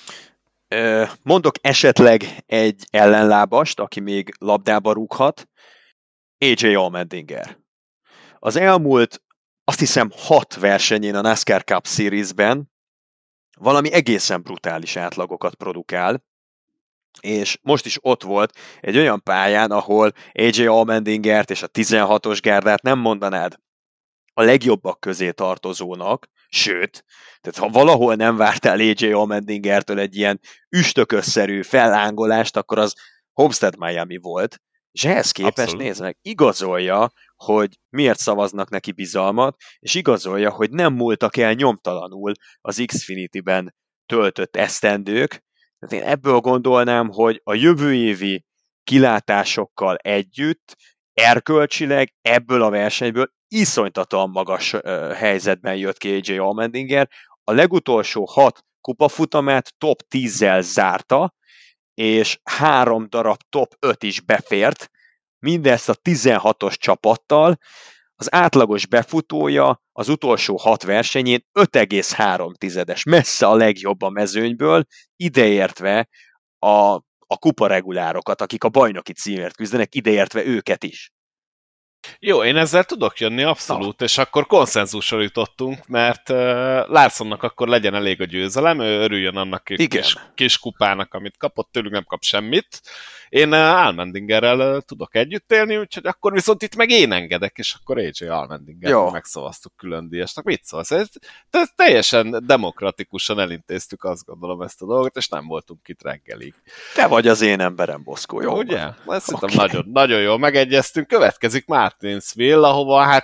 Mondok esetleg egy ellenlábast, aki még labdába rúghat. á jé Allmendinger. Az elmúlt, azt hiszem, hat versenyén a NASCAR Cup Series-ben valami egészen brutális átlagokat produkál, és most is ott volt egy olyan pályán, ahol á jé Allmendingert és a tizenhatos gárdát nem mondanád a legjobbak közé tartozónak, sőt, tehát ha valahol nem vártál á jé Allmendingertől egy ilyen üstökösszerű fellángolást, akkor az Homestead Miami volt, és ehhez képest nézd meg, igazolja, hogy miért szavaznak neki bizalmat, és igazolja, hogy nem múltak el nyomtalanul az Xfinity-ben töltött esztendők. Tehát én ebből gondolnám, hogy a jövő évi kilátásokkal együtt erkölcsileg ebből a versenyből iszonytatóan magas uh, helyzetben jött ki á jé Allmendinger. A legutolsó hat kupafutamát top tízzel zárta, és három darab top öt is befért, mindezt a tizenhatos csapattal. Az átlagos befutója az utolsó hat versenyén öt egész három tizedes, messze a legjobb a mezőnyből, ideértve a, a kuparegulárokat, akik a bajnoki címért küzdenek, ideértve őket is. Jó, én ezzel tudok jönni, abszolút, Na. és akkor konszenzusra jutottunk, mert uh, Larsonnak akkor legyen elég a győzelem, ő örüljön annak a kis, kis kupának, amit kapott, tőlük nem kap semmit. Én uh, Allmendingerrel uh, tudok együtt élni, úgyhogy akkor viszont itt meg én engedek, és akkor á jé Allmendinger megszavaztuk külön díjasnak. Mit szólsz? Ez, ez teljesen demokratikusan elintéztük, azt gondolom, ezt a dolgot, és nem voltunk itt reggelig. Te vagy az én emberem, Boszkó, jó? Ugye? Ezt okay. nagyon, nagyon jól megegyeztünk. Következik Martinsville, ahova hát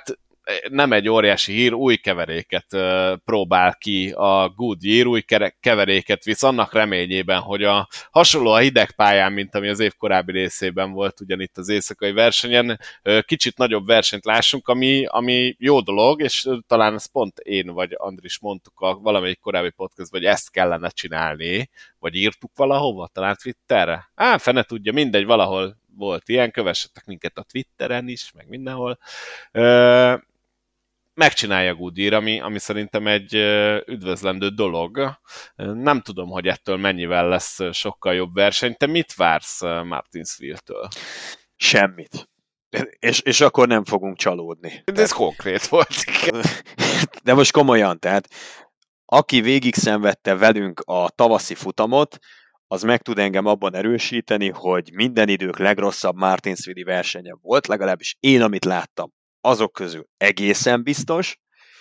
nem egy óriási hír, új keveréket próbál ki a Goodyear, új keveréket visz annak reményében, hogy a hasonló a hideg pályán, mint ami az év korábbi részében volt ugyanitt az éjszakai versenyen, kicsit nagyobb versenyt lássunk, ami, ami jó dolog, és talán ezt pont én vagy Andris mondtuk a valamelyik korábbi podcastban, hogy ezt kellene csinálni, vagy írtuk valahova, talán Twitterre? Á, fene tudja, mindegy, valahol volt ilyen, kövessetek minket a Twitteren is, meg mindenhol. Ö, megcsinálja Goodyear, ami, ami szerintem egy üdvözlendő dolog. Nem tudom, hogy ettől mennyivel lesz sokkal jobb verseny. Te mit vársz Martinsville-től? Semmit. És, és akkor nem fogunk csalódni. De ez konkrét volt. De most komolyan, tehát aki végig szenvedte velünk a tavaszi futamot, az meg tud engem abban erősíteni, hogy minden idők legrosszabb Martinsville-i versenye volt, legalábbis én, amit láttam, azok közül egészen biztos,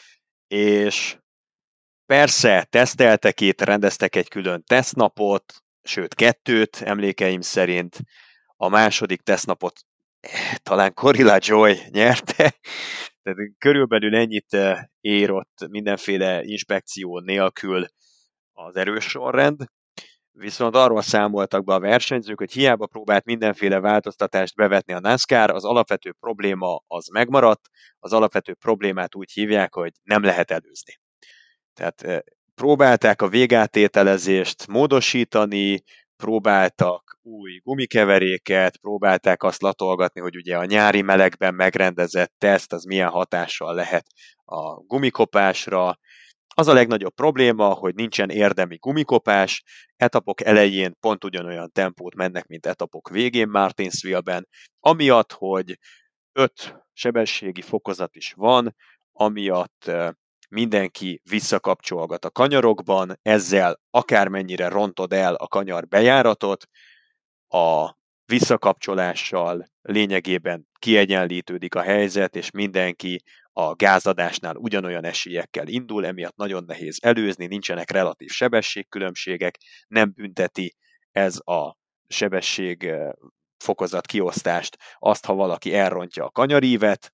és persze teszteltek itt, rendeztek egy külön tesztnapot, sőt kettőt emlékeim szerint, a második tesztnapot eh, talán Corilla Joy nyerte, tehát körülbelül ennyit ér ott mindenféle inspekció nélkül az erős sorrend, viszont arról számoltak be a versenyzők, hogy hiába próbált mindenféle változtatást bevetni a NASCAR, az alapvető probléma az megmaradt, az alapvető problémát úgy hívják, hogy nem lehet előzni. Tehát próbálták a végátételezést módosítani, próbáltak új gumikeveréket, próbálták azt latolgatni, hogy ugye a nyári melegben megrendezett teszt az milyen hatással lehet a gumikopásra. Az a legnagyobb probléma, hogy nincsen érdemi gumikopás, etapok elején pont ugyanolyan tempót mennek, mint etapok végén Martinsville-ben, amiatt, hogy öt sebességi fokozat is van, amiatt mindenki visszakapcsolgat a kanyarokban, ezzel akármennyire rontod el a kanyar bejáratot, a visszakapcsolással lényegében kiegyenlítődik a helyzet, és mindenki a gázadásnál ugyanolyan esélyekkel indul, emiatt nagyon nehéz előzni, nincsenek relatív sebességkülönbségek, nem bünteti ez a sebesség fokozat kiosztást azt, ha valaki elrontja a kanyarívet,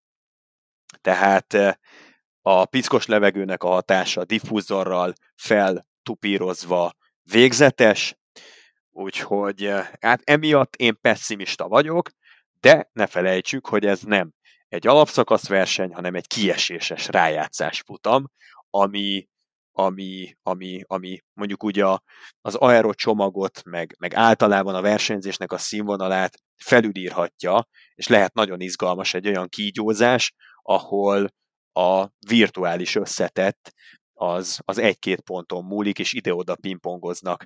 tehát a piszkos levegőnek a hatása diffúzorral feltupírozva végzetes, úgyhogy hát emiatt én pessimista vagyok, de ne felejtsük, hogy ez nem egy alapszakaszverseny, hanem egy kieséses rájátszás futam, ami, ami, ami, ami mondjuk ugye a, az aero csomagot, meg, meg általában a versenyzésnek a színvonalát felülírhatja, és lehet nagyon izgalmas egy olyan kígyózás, ahol a virtuális összetett az, az egy-két ponton múlik, és ide-oda pingpongoznak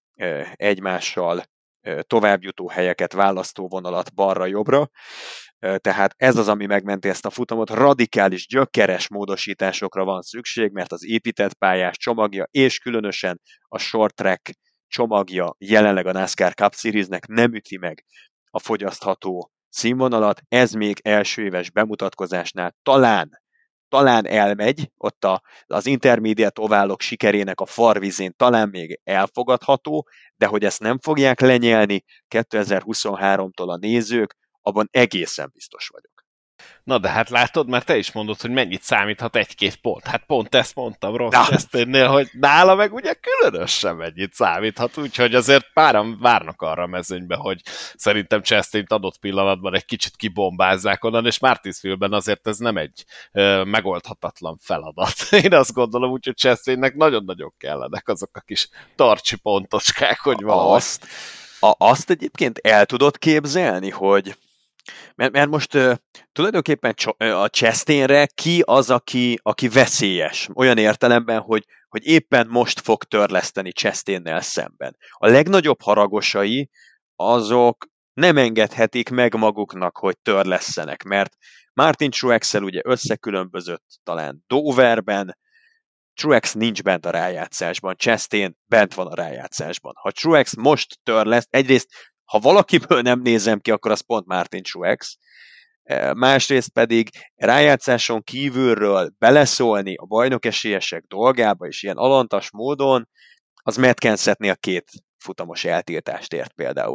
egymással továbbjutó helyeket, választóvonalat balra-jobbra. Tehát ez az, ami megmenti ezt a futamot. Radikális, gyökeres módosításokra van szükség, mert az épített pályás csomagja, és különösen a short track csomagja jelenleg a NASCAR Cup Seriesnek nem üti meg a fogyasztható színvonalat. Ez még első éves bemutatkozásnál talán talán elmegy, ott a, az intermediate oválok sikerének a farvizén talán még elfogadható, de hogy ezt nem fogják lenyelni kétezer-huszonháromtól a nézők, abban egészen biztos vagyok. Na de hát látod, mert te is mondod, hogy mennyit számíthat egy-két pont. Hát pont ezt mondtam Ross Chastainnél, hogy nála meg ugye különösen mennyit számíthat, úgyhogy azért páran várnak arra a mezőnybe, hogy szerintem Chastaint adott pillanatban egy kicsit kibombázzák onnan, és Martinsville-ben azért ez nem egy ö, megoldhatatlan feladat. Én azt gondolom, úgyhogy Chastainnek nagyon-nagyon kellenek azok a kis tartsi pontocskák, hogy valahogy. Azt, a, azt egyébként el tudod képzelni, hogy Mert, mert most uh, tulajdonképpen a Chastainre ki az, aki, aki veszélyes? Olyan értelemben, hogy, hogy éppen most fog törleszteni Chastainnel szemben. A legnagyobb haragosai azok nem engedhetik meg maguknak, hogy törlesztenek, mert Martin Truex-el ugye összekülönbözött talán Doverben, Truex nincs bent a rájátszásban, Chastain bent van a rájátszásban. Ha Truex most törleszt, egyrészt ha valakiből nem nézem ki, akkor az pont Martin Truex. Másrészt pedig rájátszáson kívülről beleszólni a bajnokesélyesek dolgába, és ilyen alantas módon, az Matt Kensethnél két futamos eltiltást ért például.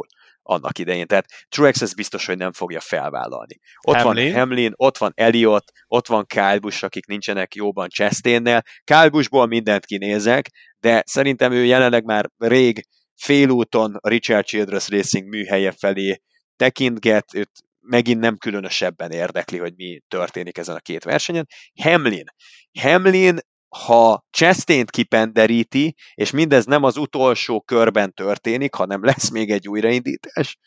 annak idején. Tehát Truex ez biztos, hogy nem fogja felvállalni. Ott Hamlin. van Hamlin, ott van Elliott, ott van Kyle Busch, akik nincsenek jóban Chastain-nel. Kyle Buschból mindent kinézek, de szerintem ő jelenleg már rég félúton a Richard Childress Racing műhelye felé tekintget, őt megint nem különösebben érdekli, hogy mi történik ezen a két versenyen. Hamlin. Hamlin, ha Chastain-t kipenderíti, és mindez nem az utolsó körben történik, hanem lesz még egy újraindítás,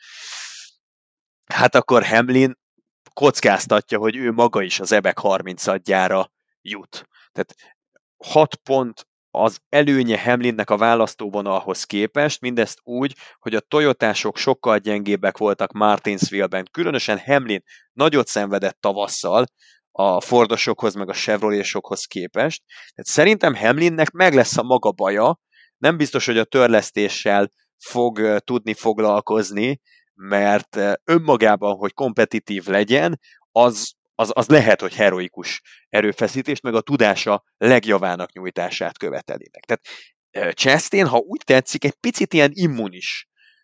hát akkor Hamlin kockáztatja, hogy ő maga is az ebek harmincadjára jut. Tehát hat pont az előnye Hamlinnek a választóvonalhoz képest, mindezt úgy, hogy a Toyotások sokkal gyengébbek voltak Martinsville-ben, különösen Hamlin nagyot szenvedett tavasszal a Fordosokhoz, meg a Chevrolésokhoz képest. Tehát szerintem Hamlinnek meg lesz a maga baja, nem biztos, hogy a törlesztéssel fog tudni foglalkozni, mert önmagában, hogy kompetitív legyen, az Az, az lehet, hogy heroikus erőfeszítést, meg a tudása legjavának nyújtását követeli meg. Tehát Chastain, ha úgy tetszik, egy picit ilyen immunis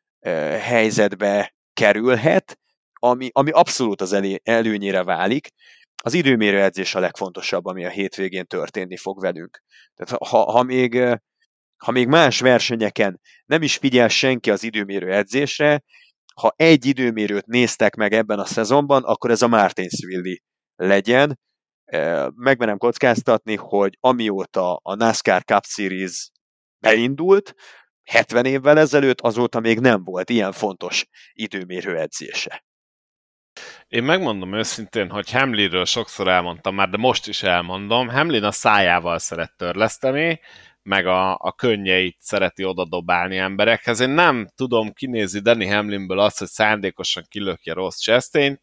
helyzetbe kerülhet, ami, ami abszolút az elé, előnyére válik. Az időmérő edzés a legfontosabb, ami a hétvégén történni fog velünk. Tehát ha, ha, még, ha még más versenyeken nem is figyel senki az időmérő edzésre, ha egy időmérőt néztek meg ebben a szezonban, akkor ez a Martinsville-i legyen. Megmerem kockáztatni, hogy amióta a NASCAR Cup Series beindult, hetven évvel ezelőtt, azóta még nem volt ilyen fontos időmérő edzése. Én megmondom őszintén, hogy Hamlinről sokszor elmondtam már, de most is elmondom, Hamlin a szájával szeret törleszteni, meg a, a könnyeit szereti odadobálni emberekhez. Én nem tudom kinézni Danny Hamlinből azt, hogy szándékosan kilökje rossz Chastaint.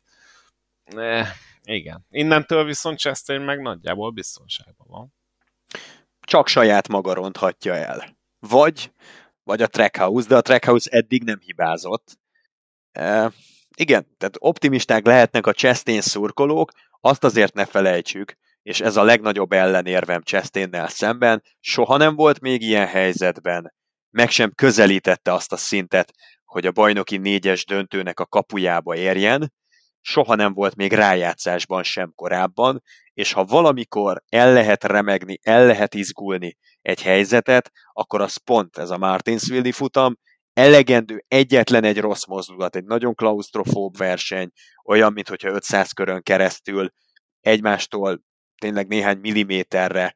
Eh, igen. Innentől viszont Chastain meg nagyjából biztonságban van. Csak saját maga ronthatja el. Vagy, vagy a Trackhouse, de a Trackhouse eddig nem hibázott. E, igen, tehát optimisták lehetnek a Chastain szurkolók, azt azért ne felejtsük, és ez a legnagyobb ellenérvem Chastainnel szemben, soha nem volt még ilyen helyzetben, meg sem közelítette azt a szintet, hogy a bajnoki négyes döntőnek a kapujába érjen, soha nem volt még rájátszásban sem korábban, és ha valamikor el lehet remegni, el lehet izgulni egy helyzetet, akkor az pont ez a Martinsville-i futam, elegendő egyetlen egy rossz mozdulat, egy nagyon klaustrofób verseny, olyan, mintha ötszáz körön keresztül egymástól tényleg néhány milliméterre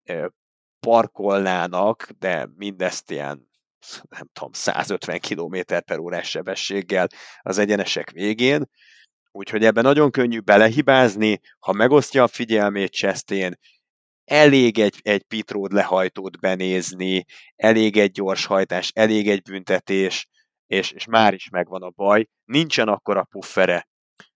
parkolnának, de mindezt ilyen, nem tudom, százötven kilométer per órás sebességgel az egyenesek végén. Úgyhogy ebben nagyon könnyű belehibázni, ha megosztja a figyelmét Chastain, elég egy, egy pitród lehajtót benézni, elég egy gyors hajtás, elég egy büntetés, és, és már is megvan a baj. Nincsen akkora puffere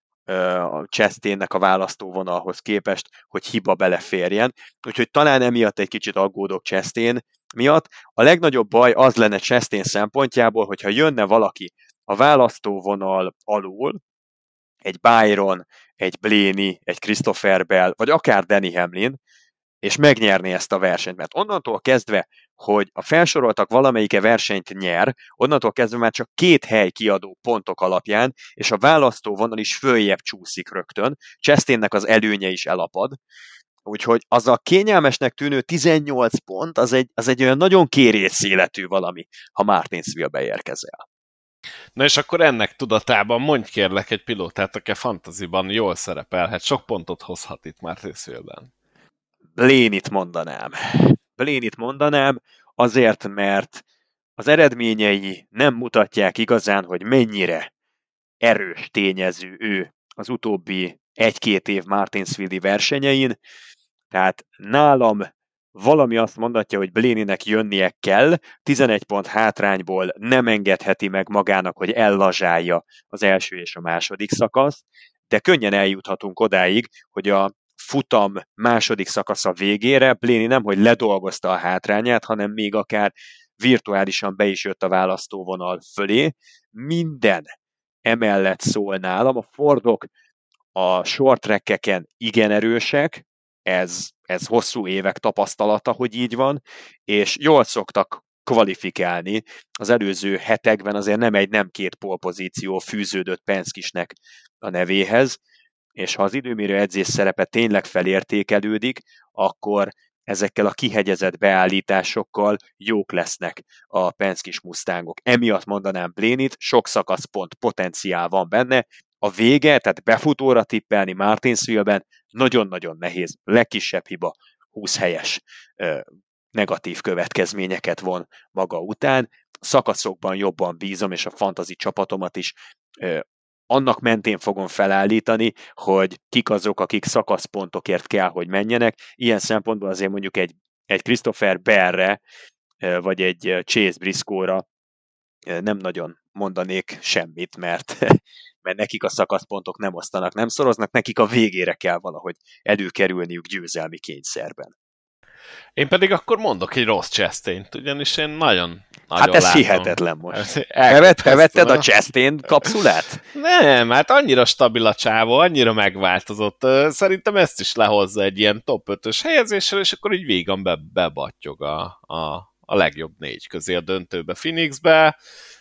a Chastainnek a választóvonalhoz képest, hogy hiba beleférjen. Úgyhogy talán emiatt egy kicsit aggódok Chastain miatt. A legnagyobb baj az lenne Chastain szempontjából, hogyha jönne valaki a választóvonal alul, egy Byron, egy Blaney, egy Christopher Bell, vagy akár Danny Hamlin, és megnyerni ezt a versenyt. Mert onnantól kezdve, hogy a felsoroltak valamelyike versenyt nyer, onnantól kezdve már csak két hely kiadó pontok alapján, és a választóvonal is följebb csúszik rögtön. Chastainnek az előnye is elapad. Úgyhogy az a kényelmesnek tűnő tizennyolc pont, az egy, az egy olyan nagyon kérész életű valami, ha Martinsville-be érkezel. Na és akkor ennek tudatában mondj kérlek egy pilótát, aki a fantasyban jól szerepelhet, sok pontot hozhat itt Martinsville-ben. Blaney-t mondanám. Blaney-t mondanám azért, mert az eredményei nem mutatják igazán, hogy mennyire erős tényező ő az utóbbi egy-két év Martinsville-i versenyein. Tehát nálam valami azt mondatja, hogy Blaney-nek jönnie kell, tizenegy pont hátrányból nem engedheti meg magának, hogy ellazsálja az első és a második szakasz, de könnyen eljuthatunk odáig, hogy a futam második szakasza végére Blaney nem, hogy ledolgozta a hátrányát, hanem még akár virtuálisan be is jött a választóvonal fölé. Minden emellett szól nálam. A Fordok a short trackeken igen erősek, ez, ez hosszú évek tapasztalata, hogy így van, és jól szoktak kvalifikálni. Az előző hetekben azért nem egy, nem két polpozíció fűződött Penskisnek a nevéhez, és ha az időmérő edzés szerepe tényleg felértékelődik, akkor ezekkel a kihegyezett beállításokkal jók lesznek a Penskis Mustangok. Emiatt mondanám Blaney-t, sok szakaszpont potenciál van benne, a vége, tehát befutóra tippelni Martinsville-ben nagyon-nagyon nehéz, legkisebb hiba húsz helyes negatív következményeket von maga után. Szakaszokban jobban bízom, és a fantasy csapatomat is annak mentén fogom felállítani, hogy kik azok, akik szakaszpontokért kell, hogy menjenek. Ilyen szempontból azért mondjuk egy, egy Christopher Bellre, vagy egy Chase Briscoe-ra nem nagyon mondanék semmit, mert, mert nekik a szakaszpontok nem osztanak, nem szoroznak, nekik a végére kell valahogy előkerülniük győzelmi kényszerben. Én pedig akkor mondok egy rossz Chastain-t, ugyanis én nagyon, nagyon Hát ez látom. hihetetlen most. Bevetted a Chastain kapszulát? Nem, hát annyira stabil a csávó, annyira megváltozott. Szerintem ezt is lehozza egy ilyen top ötös helyezéssel, és akkor így vígan be, bebattyog a, a, a legjobb négy közé a döntőbe Phoenixbe.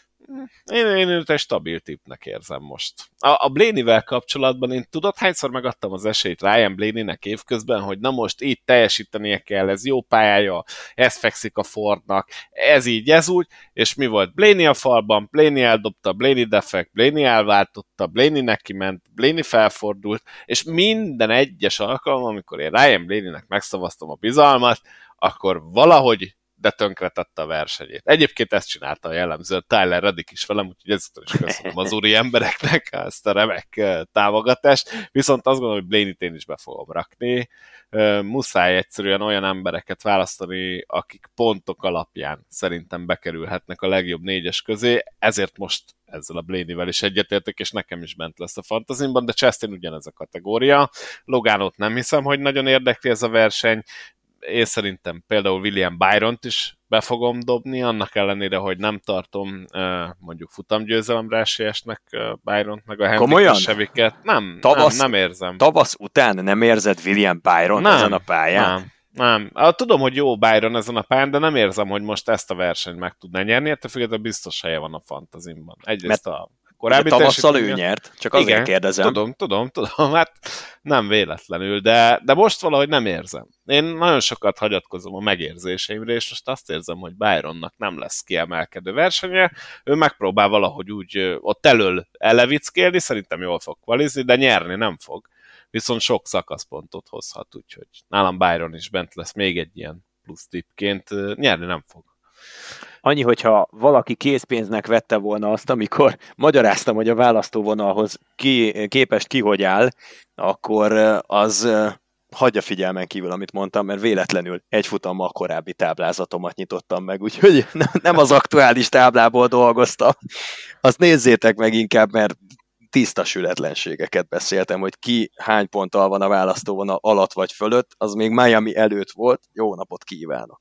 Én, én őt egy stabil tippnek érzem most. A, a Blaney-vel kapcsolatban én tudod, hányszor megadtam az esélyt Ryan Blaney-nek évközben, hogy na most itt teljesítenie kell, ez jó pályája, ez fekszik a Fordnak, ez így, ez úgy, és mi volt? Blaney a falban, Blaney eldobta, Blaney defekt, Blaney elváltotta, Blaney neki ment, Blaney felfordult, és minden egyes alkalom, amikor én Ryan Blaney-nek megszavaztam a bizalmat, akkor valahogy de tönkretette a versenyét. Egyébként ezt csinálta a jellemző Tyler Reddick is velem, úgyhogy ezután is köszönöm az úri embereknek ezt a remek támogatást, viszont azt gondolom, hogy Blaney-t én is be fogom rakni. Muszáj egyszerűen olyan embereket választani, akik pontok alapján szerintem bekerülhetnek a legjobb négyes közé, ezért most ezzel a Blaney-vel is egyetértek, és nekem is bent lesz a fantazimban, de Chastain ugyanez a kategória. Logánot nem hiszem, hogy nagyon érdekli ez a verseny. Én szerintem például William Byront is be fogom dobni, annak ellenére, hogy nem tartom mondjuk futamgyőzelemre esélyesnek Byront, meg a Hendrick Chevyket. Nem, nem, nem érzem. Tavasz után nem érzed William Byront nem, ezen a pályán? Nem, nem. Tudom, hogy jó Byron ezen a pályán, de nem érzem, hogy most ezt a versenyt meg tudná nyerni, ettől függetlenül biztos helye van a fantazimban. Egyrészt Mert... a korábbi tavasszal ő nyert, csak azért igen, kérdezem. Tudom, tudom, tudom, hát nem véletlenül, de, de most valahogy nem érzem. Én nagyon sokat hagyatkozom a megérzéseimre, és most azt érzem, hogy Byronnak nem lesz kiemelkedő versenye, ő megpróbál valahogy úgy ott elől elevickélni, szerintem jól fog kvalizni, de nyerni nem fog. Viszont sok szakaszpontot hozhat, úgyhogy nálam Byron is bent lesz még egy ilyen plusz tippként, nyerni nem fog. Annyi, hogyha valaki készpénznek vette volna azt, amikor magyaráztam, hogy a választóvonalhoz ki, képest ki hogy áll, akkor az hagyja figyelmen kívül, amit mondtam, mert véletlenül egy futammal korábbi táblázatomat nyitottam meg, úgyhogy nem az aktuális táblából dolgoztam. Azt nézzétek meg inkább, mert tiszta sületlenségeket beszéltem, hogy ki hány ponttal van a választóvonal alatt vagy fölött, az még Miami előtt volt. Jó napot kívánok!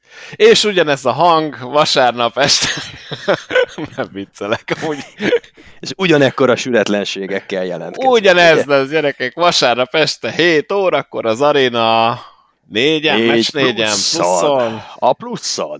És ugyanez a hang vasárnap este... nem viccelek, amúgy... És ugyanekkora sületlenségekkel jelentkezik. Ugyanez lesz, gyerekek, vasárnap este hét órakor az aréna négyen, meccs négyen, pluszon. A pluszon.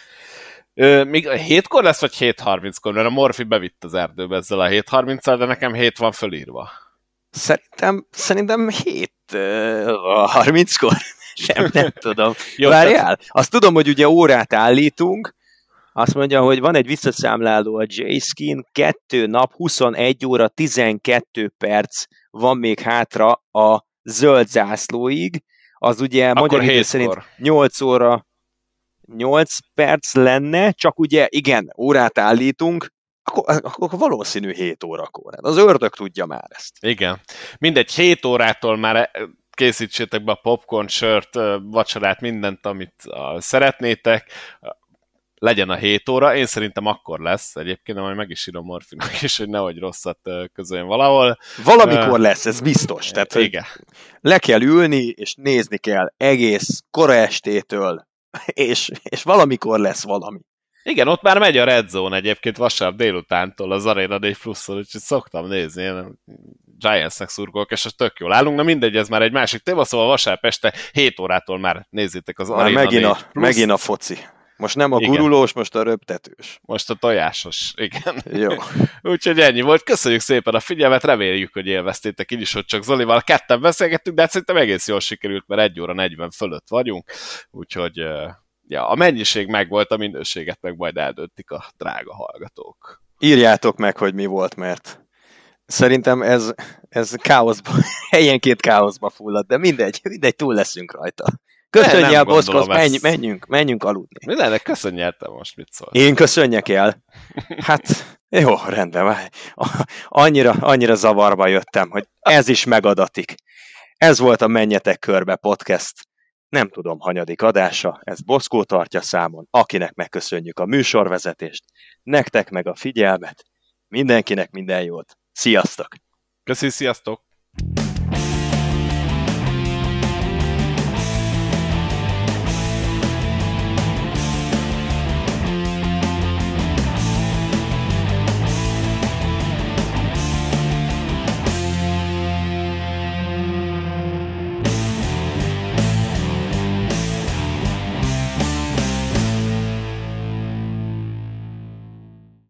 Ö, még hétkor lesz, vagy hét harminckor? Mert a Morfi bevitt az erdőbe ezzel a hét harminccal, de nekem hét van fölírva. Szerintem, szerintem hét harminckor. Nem, nem tudom. Jó, várjál, tehát... azt tudom, hogy ugye órát állítunk, azt mondja, hogy van egy visszaszámláló a J-Skin, kettő nap, huszonegy óra, tizenkét perc van még hátra a zöld zászlóig, az ugye akkor magyar idő szerint nyolc óra, nyolc perc lenne, csak ugye igen, órát állítunk, akkor, akkor valószínű hét órakor. Az ördög tudja már ezt. Igen. Mindegy, hét órától már készítsétek be a popcorn, sört, vacsorát, mindent, amit uh, szeretnétek, legyen a hét óra. Én szerintem akkor lesz, egyébként, de majd meg is írom Morfinak is, hogy nehogy rosszat uh, közöljön valahol. Valamikor uh, lesz, ez biztos. Tehát, igen. Le kell ülni, és nézni kell egész kora estétől, és, és valamikor lesz valami. Igen, ott már megy a Red Zone egyébként vasárnap délutántól az Arena négy pluszon, úgyhogy szoktam nézni, én Giantsnek szurkolok, és az tök jól állunk, na mindegy, ez már egy másik téma, szóval vasárnap este hét órától már nézzétek az már Arena megint négy a, megint a foci. Most nem a igen. gurulós, most a röptetős. Most a tojásos, igen. Jó. Úgyhogy ennyi volt. Köszönjük szépen a figyelmet, reméljük, hogy élveztétek. Így is, hogy csak Zolival ketten beszélgettünk, de hát szerintem egész jól sikerült, mert egy óra negyven fölött vagyunk. Úgyhogy ja, a mennyiség megvolt, a minőséget meg majd eldöntik a drága hallgatók. Írjátok meg, hogy mi volt, mert szerintem ez, ez káoszba, helyenként káoszba fullad, de mindegy, mindegy, túl leszünk rajta. Köszönj el, Boszkosz, menj, menjünk, menjünk aludni. Mi lenne, köszönj el, te most mit szólsz? Én köszönjek el? Hát, jó, rendben. Annyira, annyira zavarba jöttem, hogy ez is megadatik. Ez volt a Menjetek Körbe podcast. Nem tudom, hanyadik adása, ez Boszkó tartja számon, akinek megköszönjük a műsorvezetést, nektek meg a figyelmet, mindenkinek minden jót. Sziasztok! Köszi, sziasztok!